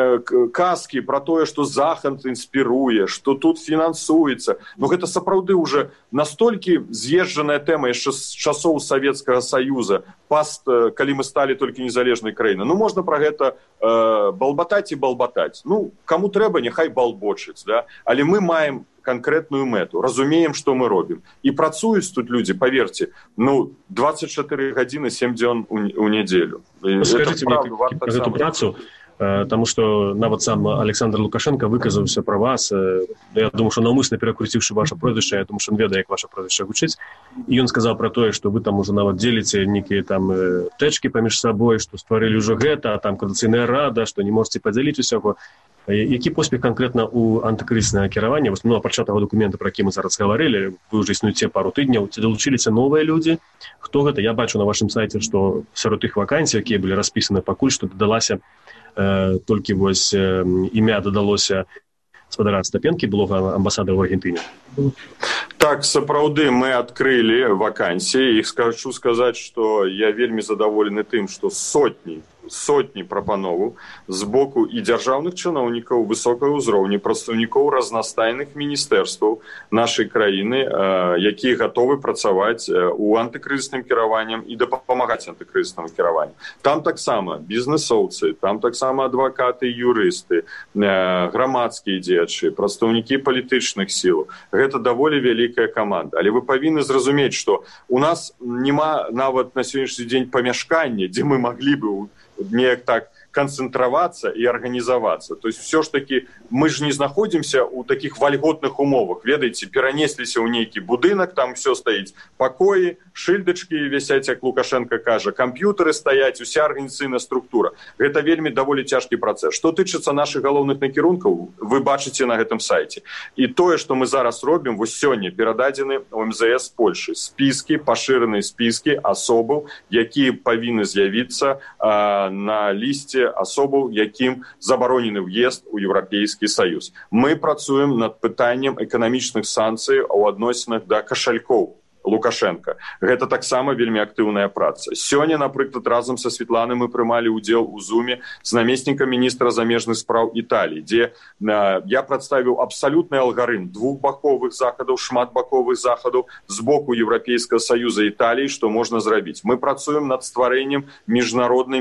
казкі пра тое, што Захад інспіруе, што тут фінансуецца, ну гэта сапраўды ўжо настолькі з'езджаная тэма яшчэ з часоў Савецкага Саюза, калі мы сталі толькі незалежнай краінай. Ну можна пра гэта балбатаць і балбатаць. Ну, каму трэба, няхай балбочыць, да? Але мы маем канкрэтную мэту, разумеем, што мы робім. І працуюць тут людзі, паверце, ну, 24 гадзіны, 7 дзён у нядзелю. Скажыце мне пра гэту працу, таму што нават сам Александр Лукашенко выказаўся пра вас. Я думаю, што наўмысна перакруціўшы ваша прозвішча, я думаю, што ён ведае, як ваша прозвішча гучыць. І ён сказаў пра тое, што вы там ужо нават дзеліце нейкія там тэчкі паміж сабой, што стварылі ўжо гэта, а там каардынацыйная рада, што не можаце падзяліць усяго. Які поспех канкрэтна ў антыкрызіснае кіраванне? Ну, апрача таго дакумента, пра які мы зараз гаварылі, вы ўжо існуеце пару тыдняў, ці далучыліся новыя людзі? Хто гэта? Я бачу на вашым сайце, што сярод тых вакансій, якія былі распісаны пакуль, што дадалася толькі вось імя дадалося гаспадара Астапенкі, былога амбасадара ў Аргентыне. Так, сапраўды мы адкрылі вакансіі, і хочу сказаць, што я вельмі задаволены тым, што сотні прапановаў з боку і дзяржаўных чыноўнікаў высокага ўзроўня, прадстаўнікоў разнастайных міністэрстваў нашай краіны, якія гатовы працаваць у антыкрызісным кіраваннем і дапамагаць антыкрызіснаму кіраванню. Там таксама бізнесоўцы, там таксама адвакаты, юрысты, грамадскія дзеячы, прадстаўнікі палітычных сіл. Гэта даволі вялікая каманда. Але вы павінны зразумець, што у нас няма нават на сённяшні дзень памяшкання, дзе мы маглі бы неяк так канцэнтравацца і арганізавацца. То есть все ж таки мы ж не знаходзімся ў такіх вальготных умовах. Ведаеце, перанесліся ў нейкі будынак, там все стаіць, пакоі, шыльдачкі вісяць, як Лукашенко кажа, камп'ютары стаяць, уся арганізацыйная структура. Гэта вельмі даволі цяжкі працэс. Што тычыцца нашых галоўных накірункаў, вы бачыце на гэтым сайце. І тое, што мы зараз робім, вось сёння перададзены у МЗС Польшы спіскі, пашыраныя спіскі асобаў, якія павінны з'явіцца на лісце видзе асобаў, якім забаронены ўезд у Еўрапейскі Саюз. Мы працуем над пытаннем эканамічных санкцый у адносінах да кашалькоў Лукашенко. Гэта таксама вельмі актыўная праца. Сёння, напрыклад, разам са Светланай мы прымалі ўдзел у зуме з намеснікам міністра замежных спраў Італіі, дзе я прадставіў абсалютны алгарытм двухбаковых захадаў, шматбаковых захадаў з боку Еўрапейскага Саюза Італіі, што можна зрабіць. Мы працуем над стварэннем міжнароднай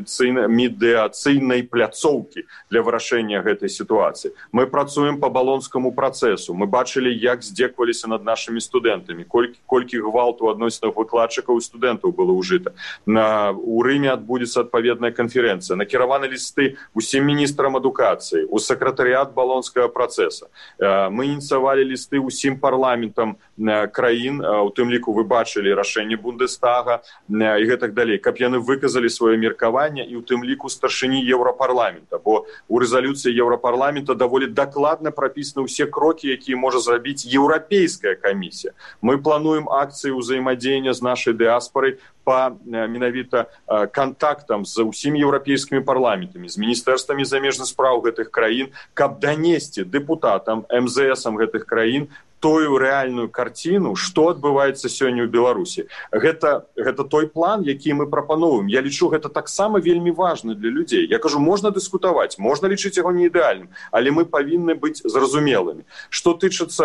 медыяцыйнай пляцоўкі для вырашэння гэтай сітуацыі. Мы працуем па балонскаму працэсу. Мы бачылі, як здзекваліся над нашымі студэнтамі, колькі гвалту у адносінах выкладчыкаў і студэнтаў было ўжыта. У Рыме адбудзецца адпаведная канферэнцыя. Накіраваны лісты усім міністрам адукацыі, у сакратарыят балонскага працэса. Мы ініцыявалі лісты ўсім парламентам краін, у тым ліку вы бачылі рашэнне Бундестага і гэтак далей, каб яны выказалі сваё меркаванне і у тым ліку старшыні Еўрапарламента, бо у рэзалюцыі Еўрапарламента даволі дакладна прапісаны ўсе крокі, якія можа зрабіць Еўрапейская камісія. Мы плануем акцыі ўзаемадзеяння з нашай дыаспорай па менавіта кантактам з усімі еўрапейскімі парламентамі, з міністэрствамі замежных спраў гэтых краін, каб данесці дэпутатам, МЗСам гэтых краін тую рэальную карціну, што адбываецца сёння ў Беларусі. Гэта той план, які мы прапановваем. Я лічу, гэта таксама вельмі важна для людзей. Я кажу, можна дыскутаваць, можна лічыць яго не ідэальным, але мы павінны быць зразумелымі. Што тычыцца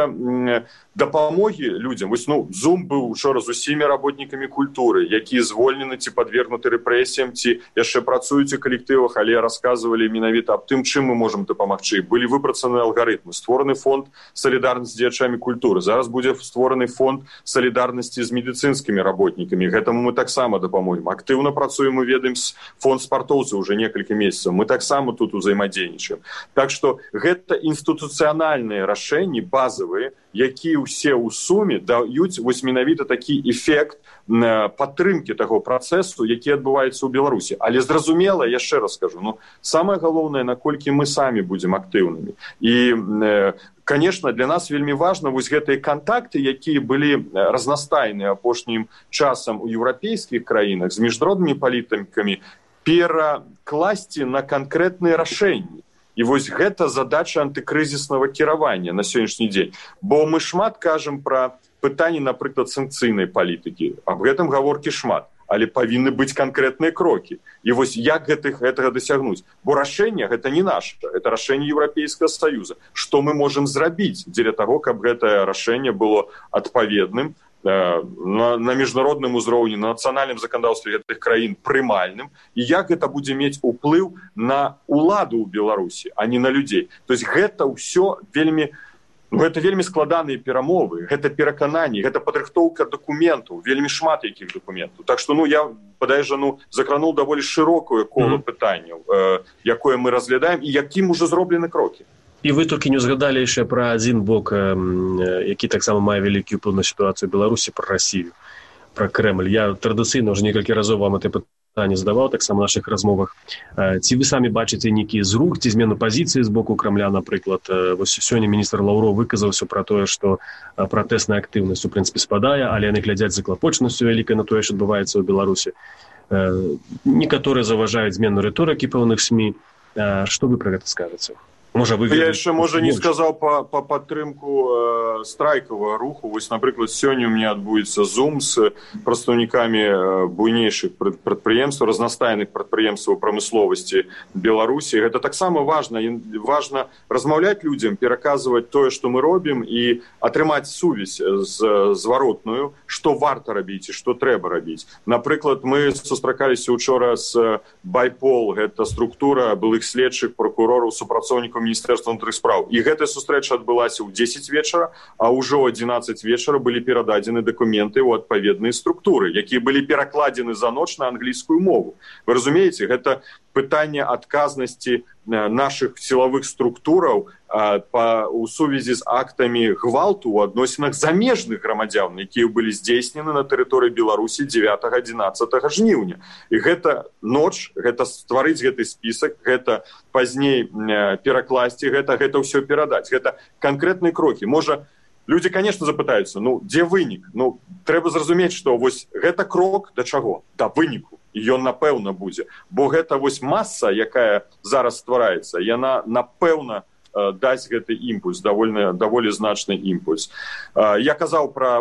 дапамогі людзям, вось, Zoom быў учора з усімі работнікамі культуры, якія звольнены ці падвергнуты рэпрэсіям, ці яшчэ працуюць у калектывах, але расказвалі менавіта аб тым, чым мы можам дапамагчы. Былі выпрацаваны алгарытмы, створаны фонд салідарнасці з дзеячамі культуры. Зараз будзе створаны фонд салідарнасці з медыцынскімі работнікамі. Гэтаму мы таксама дапаможем. Актыўна працуем, мы ведаем фонд спартоўцаў уже некалькі месяцаў. Мы таксама тут узаемадзейнічаем. Так што гэта інстытуцыянальныя рашэнні базавыя, якія ўсе ў суме даюць вось менавіта такі эфект падтрымкі таго працэсу, які адбываецца ў Беларусі. Але зразумела, яшчэ раз скажу, самае галоўнае, наколькі мы самі будзем актыўнымі. І конечно, для нас вельмі важна вось гэтыя кантакты, якія былі разнастайныя апошнім часам у еўрапейскіх краінах з міжнароднымі палітыкамі, перакласці на канкрэтныя рашэнні. І вось гэта задача антыкрызіснага кіравання на сённяшні дзень. Бо мы шмат кажам пра пытанні, напрыклад, санкцыйнай палітыкі. Аб гэтым гаворкі шмат. Але павінны быць канкрэтныя крокі. І вось як гэтага дасягнуць? Бо рашэнне гэта не наша, гэта рашэнне Еўрапейскага Саюза. Што мы можам зрабіць дзеля таго, каб гэтае рашэнне было адпаведным на міжнародным узроўні, на нацыянальным заканадаўстве гэтых краін прымальным, і як гэта будзе мець уплыў на ўладу ў Беларусі, а не на людзей. То есть гэта ўсё вельмі гэта вельмі складаныя перамовы, гэта перакананні, гэта падрыхтоўка дакументаў, вельмі шмат якіх дакументаў. Так што я закрануў даволі шырокае кола пытанняў, якое мы разглядаем і якім ужо зроблены крокі. І вы толькі не згадалі яшчэ пра адзін бок, які таксама мае вялікі ўплыў на сітуацыю ў Беларусі, пра Расію, пра Крэмль. Я традыцыйна ўжо некалькі разоў вам гэта пытанне задаваў, таксама ў нашых размовах. Ці вы самі бачыце нейкі зрух, ці змену пазіцыі з боку Крамля, напрыклад? Вось сёння міністр Лаўроў выказаўся пра тое, што пратэсная актыўнасць у прынцыпе спадае, але яны глядзяць з заклапочанасцю вялікай на тое, што адбываецца ў Беларусі. Некаторыя заўважаюць змену рыторыкі пэўных СМІ. Што вы пра гэта скажаце? Я яшчэ, не сказаў па падтрымку страйкавага руху. Вось, напрыклад, сёння у меня адбудзецца Zoom з прадстаўнікамі буйнейшых прадпрыемстваў, разнастайных прадпрыемстваў прамысловасці Беларусі. Гэта таксама важна. Важна размаўляць людзям, пераказваць тое, што мы робім, і атрымаць сувязь зваротную, што варта рабіць і што трэба рабіць. Напрыклад, мы сустракаліся учора з Байпол, гэта структура былых следчых пракурораў, супрацоўнікаў Міністэрства ўнутраных спраў. І гэтая сустрэча адбылася ў 10 вечара, а ўжо ў 11 вечара былі перададзены дакументы ў адпаведныя структуры, якія былі перакладзены за ноч на англійскую мову. Вы разумееце, гэта пытанне адказнасці нашых сілавых структураў у сувязі з актамі гвалту ў адносінах замежных грамадзян, якія былі здзейснены на тэрыторыі Беларусі 9-11 жніўня. І гэта ноч, гэта стварыць гэты спісак, гэта пазней перакласці, гэта ўсё перадаць. Гэта канкрэтныя крокі. Можа, людзі, конечно, запытаюцца, дзе вынік? Трэба зразумець, што вось гэта крок да чаго? Да выніку. і ён напэўна будзе, бо гэта вось маса, якая зараз ствараецца, яна напэўна даць гэты імпульс, даволі значны імпульс. Я казаў пра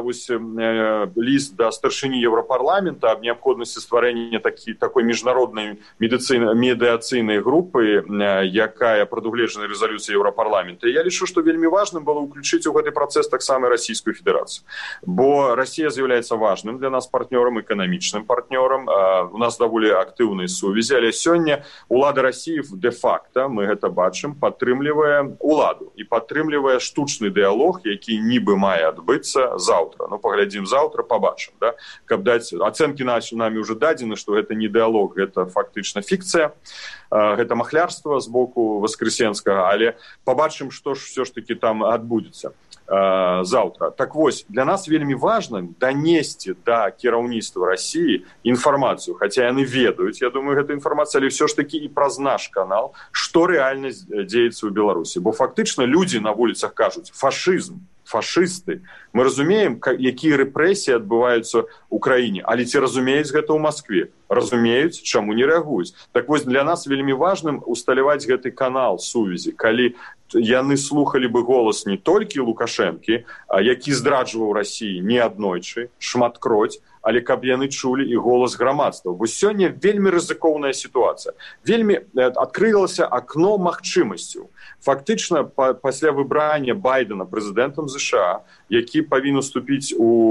ліст да старшыні Еўрапарламента аб неабходнасці стварэння такой міжнароднай медыяцыйнай групы, якая прадугледжана рэзалюцыяй Еўрапарламента. Я лічу, што вельмі важным было ўключыць у гэты працэс таксама Расійскую Федэрацыю. Бо Расія з'яўляецца важным для нас партнёрам, эканамічным партнёрам. У нас даволі актыўныя сувязі, але сёння улада Расіі дэ-факта, мы гэта бачым, падтрымлівае уладу і падтрымлівае штучны дыялог, які нібы мае адбыцца заўтра. Ну, паглядзім заўтра, пабачым. Да? Каб даць ацэнкі намі ўжо дадзены, што гэта не дыялог, гэта фактычна фікцыя, гэта махлярства з боку Воскресенскага, але пабачым, што ж все ж таки там адбудзецца заўтра. Так вось, для нас вельмі важна данесці да кіраўніцтва Расіі інфармацыю, хаця яны ведаюць, я думаю, гэта інфармацыя, але все ж таки і праз наш канал, што рэальна дзеецца ў Беларусі. Бо фактычна людзі на вуліцах кажуць фашызм, фашысты. Мы разумеем, якія рэпрэсіі адбываюцца ў краіне, але ці разумеюць гэта ў Маскве? Разумеюць, чаму не рэагуюць. Так вось, для нас вельмі важным усталяваць гэты канал сувязі, калі яны слухалі бы голас не толькі Лукашэнкі, які здраджваў Расіі неаднойчы, шматкроць, але каб яны чулі і голас грамадства. Бо сёння вельмі рызыкоўная сітуацыя. Вельмі адкрылася акно магчымасцяў. Фактычна, пасля выбрання Байдена прэзідэнтам США, які павінен уступіць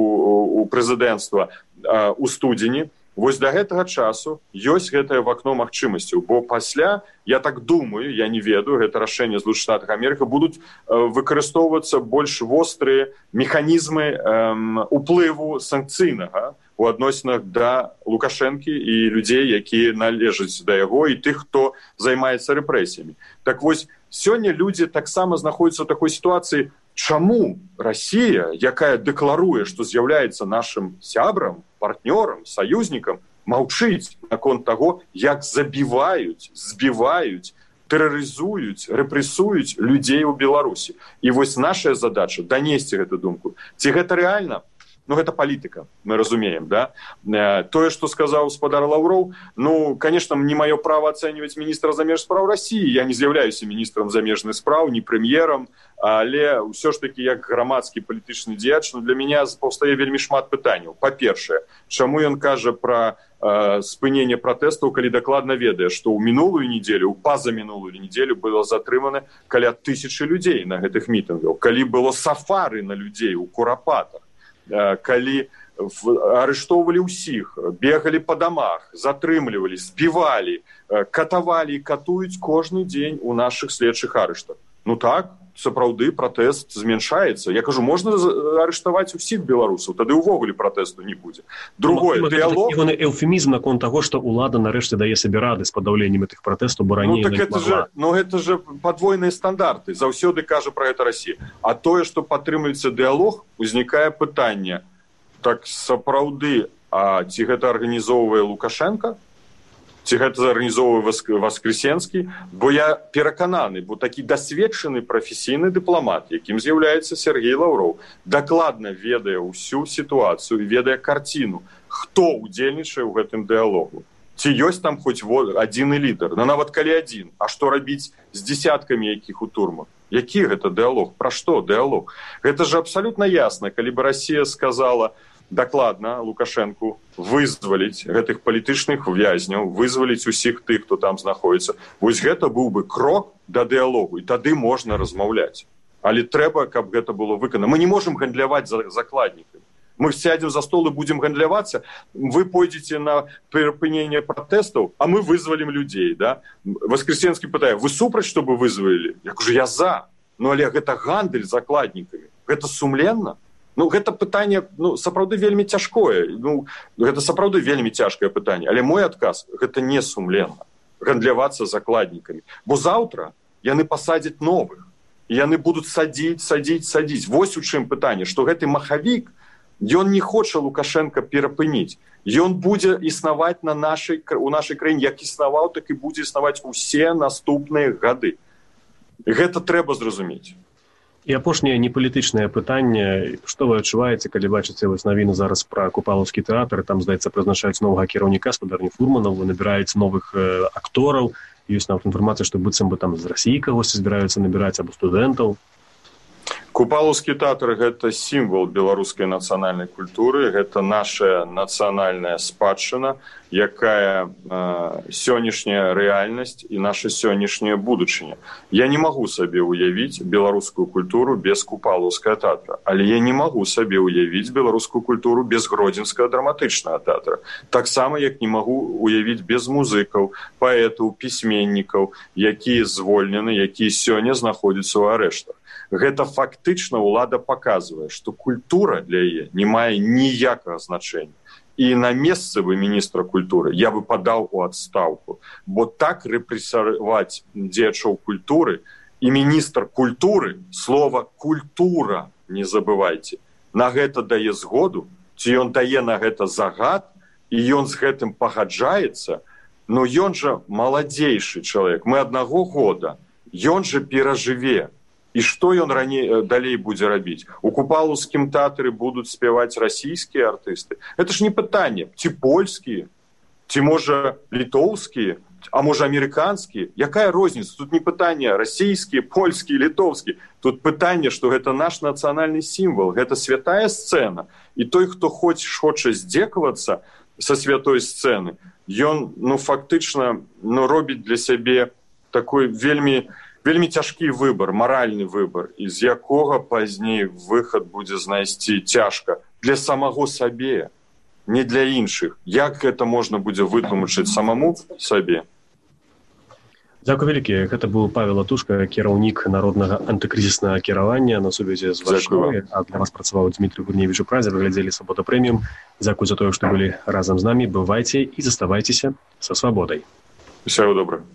у прэзідэнцтва у студзені, вось да гэтага часу ёсць гэтае вакно магчымасцяў, бо пасля, я так думаю, я не ведаю, гэта рашэнне Злучаных Штатаў Амерыкі, будуць выкарыстоўвацца больш вострыя механізмы уплыву санкцыйнага у адносінах да Лукашэнкі і людзей, якія належаць да яго, і тых, хто займаецца рэпрэсіямі. Так вось, сёння людзі таксама знаходзяцца ў такой сітуацыі, чаму Расія, якая дэкларуе, што з'яўляецца нашым сябрам, партнёрам, саюзнікам, маўчыць наконт таго, як забіваюць, збіваюць, тэрарызуюць, рэпрэсуюць людзей у Беларусі. І вось наша задача данесці гэту думку. Ці гэта рэальна? Ну, гэта палітыка, мы разумеем, да? Тое, што сказаў гаспадар Лаўроў, ну, конечно, не маё права ацэньваць міністра замежных спраў Расіі, я не з'яўляюся міністрам замежных спраў, не прэм'ерам, але ўсё ж такі, як грамадскі палітычны дзеяч, ну, для мяне паўстае вельмі шмат пытанняў. Па-першае, чаму ён кажа пра спыненне пратэстаў, калі дакладна ведае, што ў мінулую недзелю, ў пазамінулую недзелю было затрымана каля 1000 людзей на гэтых мітынгах, калі было сафары на людзей у Курапатах, калі арыштоўвалі ўсіх, бегалі па дамах, затрымлівалі, збівалі, катавалі і катуюць кожны дзень у нашых следчых арыштах. Ну так, сапраўды пратэст зменшаецца. Я кажу, можна арыштаваць усіх беларусаў, тады ўвогуле пратэсту не будзе. Другое, дыялог... Гэта эўфемізм наконт таго, што ўлада нарэшце дае сабе рады з падаўленнем гэтых пратэстаў, бо раней так гэта же падвойныя стандарты. Заўсёды кажа пра гэта Расія. А тое, што падтрымліваецца дыялог, узнікае пытанне. Так сапраўды, а ці гэта арганізоўвае Лукашенко? Ці гэта арганізоўвае Воскресенскі, бо я перакананы, бо такі дасведчаны прафесійны дыпламат, якім з'яўляецца Сергей Лаўроў, дакладна ведае ўсю сітуацыю, ведае карціну, хто удзельнічае ў гэтым дыялогу. Ці ёсць там хоць адзіны лідар, ну нават калі адзін, а што рабіць з дзесяткамі якіх у турмах? Які гэта дыялог? Пра што дыялог? Гэта ж абсалютна ясна, калі бы Расія сказала дакладна Лукашэнку вызваліць гэтых палітычных вязняў, вызваліць усіх тых, хто там знаходіцца. Вось гэта быў бы крок да дыялогу, і тады можна размаўляць. Але трэба, каб гэта было выканана. Мы не можам гандляваць закладнікамі. Мы сядзем за стол і будзем гандлявацца, вы пойдзеце на прыпыненне пратэстаў, а мы вызвалім людзей. Да? Воскресенскі пытае, вы супраць, што бы вызвалілі? Я кажу, я за. Ну, але гэта гандаль закладнікамі. Гэта сумленна? Ну, гэта пытанне, ну, сапраўды вельмі цяжкое. Ну, гэта сапраўды вельмі цяжкае пытанне. Але мой адказ, гэта не сумленна. Гандлявацца закладнікамі. Бо заўтра яны пасадзяць новых. І яны будуць садзіць. Вось у чым пытанне, што гэты махавік, ён не хоча Лукашенка перапыніць. Ён будзе існаваць у нашай краіне, як існаваў, так і будзе існаваць усе наступныя гады. І гэта трэба зразумець. І апошняе непалітычнае пытанне, што вы адчуваеце, калі бачыце вось навіну зараз пра Купалаўскі тэатр, там, здаецца, прызначаюць новага кіраўніка, спадарні Фурманаў, вы набіраеце новых актораў, ёсць нават інфармацыя, што быццам бы там з Расіі кагосьці збіраюцца набіраць або студэнтаў. Купалаўскі тэатр – гэта сімвал беларускай нацыянальнай культуры, гэта наша нацыянальная спадчына, якая сённяшняя рэальнасць і наша сённяшняя будучыня. Я не магу сабе ўявіць беларускую культуру без Купалаўскага тэатра, але я не магу сабе ўявіць беларускую культуру без Гродзенскага драматычнага тэатра. Таксама, як не магу ўявіць без музыкаў, паэтаў, пісьменнікаў, якія звольнены, якія сёння знаходзяцца ў арыштах. Гэта фактычна ўлада паказвае, што культура для яе не мае ніякага значэння. І на месцы бы міністра культуры я бы падаў у адстаўку, бо так рэпрэсаваць дзеячоў культуры і міністр культуры, слова культура, не забывайце, на гэта дае згоду, ці ён дае на гэта загад, і ён з гэтым пагаджаецца, но ён жа маладзейшы чалавек, мы 1 года, ён жа перажыве. І што ён далей будзе рабіць? У Купалаўскім тэатры будуць спяваць расійскія артысты. Гэта ж не пытанне, ці польскія, ці, можа, літоўскія, а можа, амерыканскія. Якая розніца? Тут не пытанне расійскія, польскія, літоўскія. Тут пытанне, што гэта наш нацыянальны сімвал, гэта святая сцэна. І той, хто хоча здзекавацца са святой сцэны, ён, фактычна, робіць для сябе такой вельмі цяжкі выбар, маральны выбар, з якога пазней выхад будзе знайсці цяжка для самого сабе, не для іншых. Як гэта можна будзе вытлумачыць самому сабе? Дзякуй вялікі. Гэта быў Павел Латушка, кіраўнік народнага антыкрызіснага кіравання на сувязі з Варшавой. А для вас працаваў Дмітрий Гурневіч у Празе. Вы глядзелі «Свабода прэміум». Дзякуй за тое, што былі разам з намі. Бывайце і заставайцеся са свабодай. Усяго добра.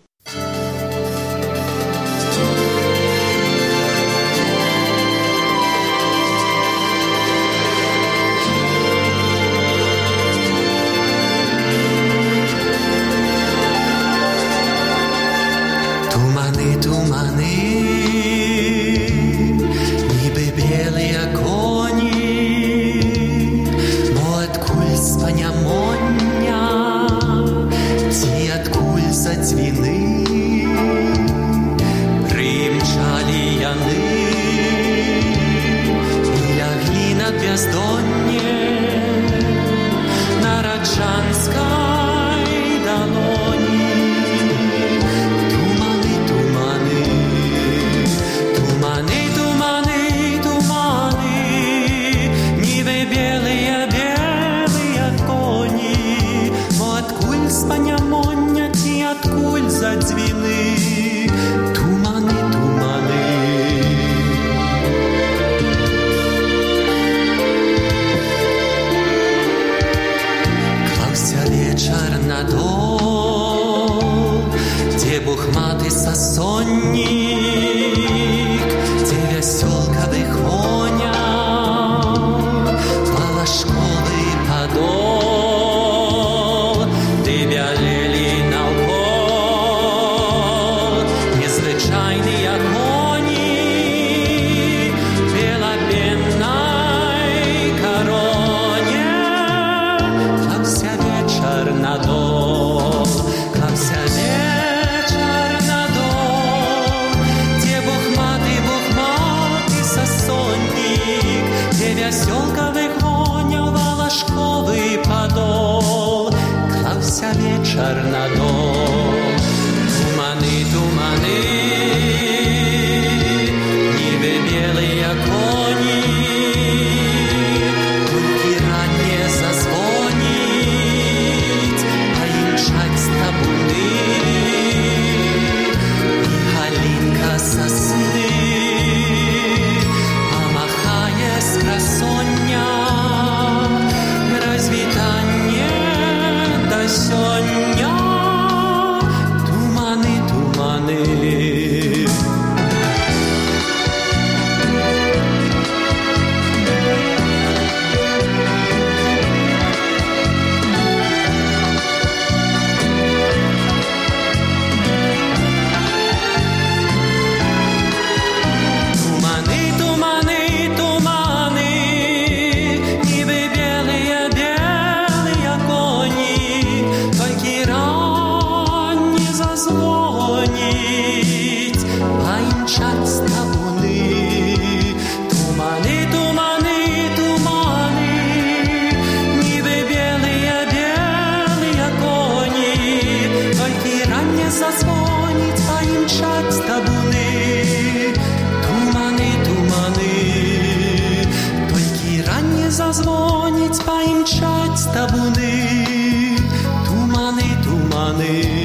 зазвонить, паінчать ставуни. Туманы, туманы, туманы, ніби белые коні, толькі ранне зазвонить, паінчать ставуни. Туманы, туманы, толькі ранне зазвонить, паінчать ставуни. Туманы, туманы.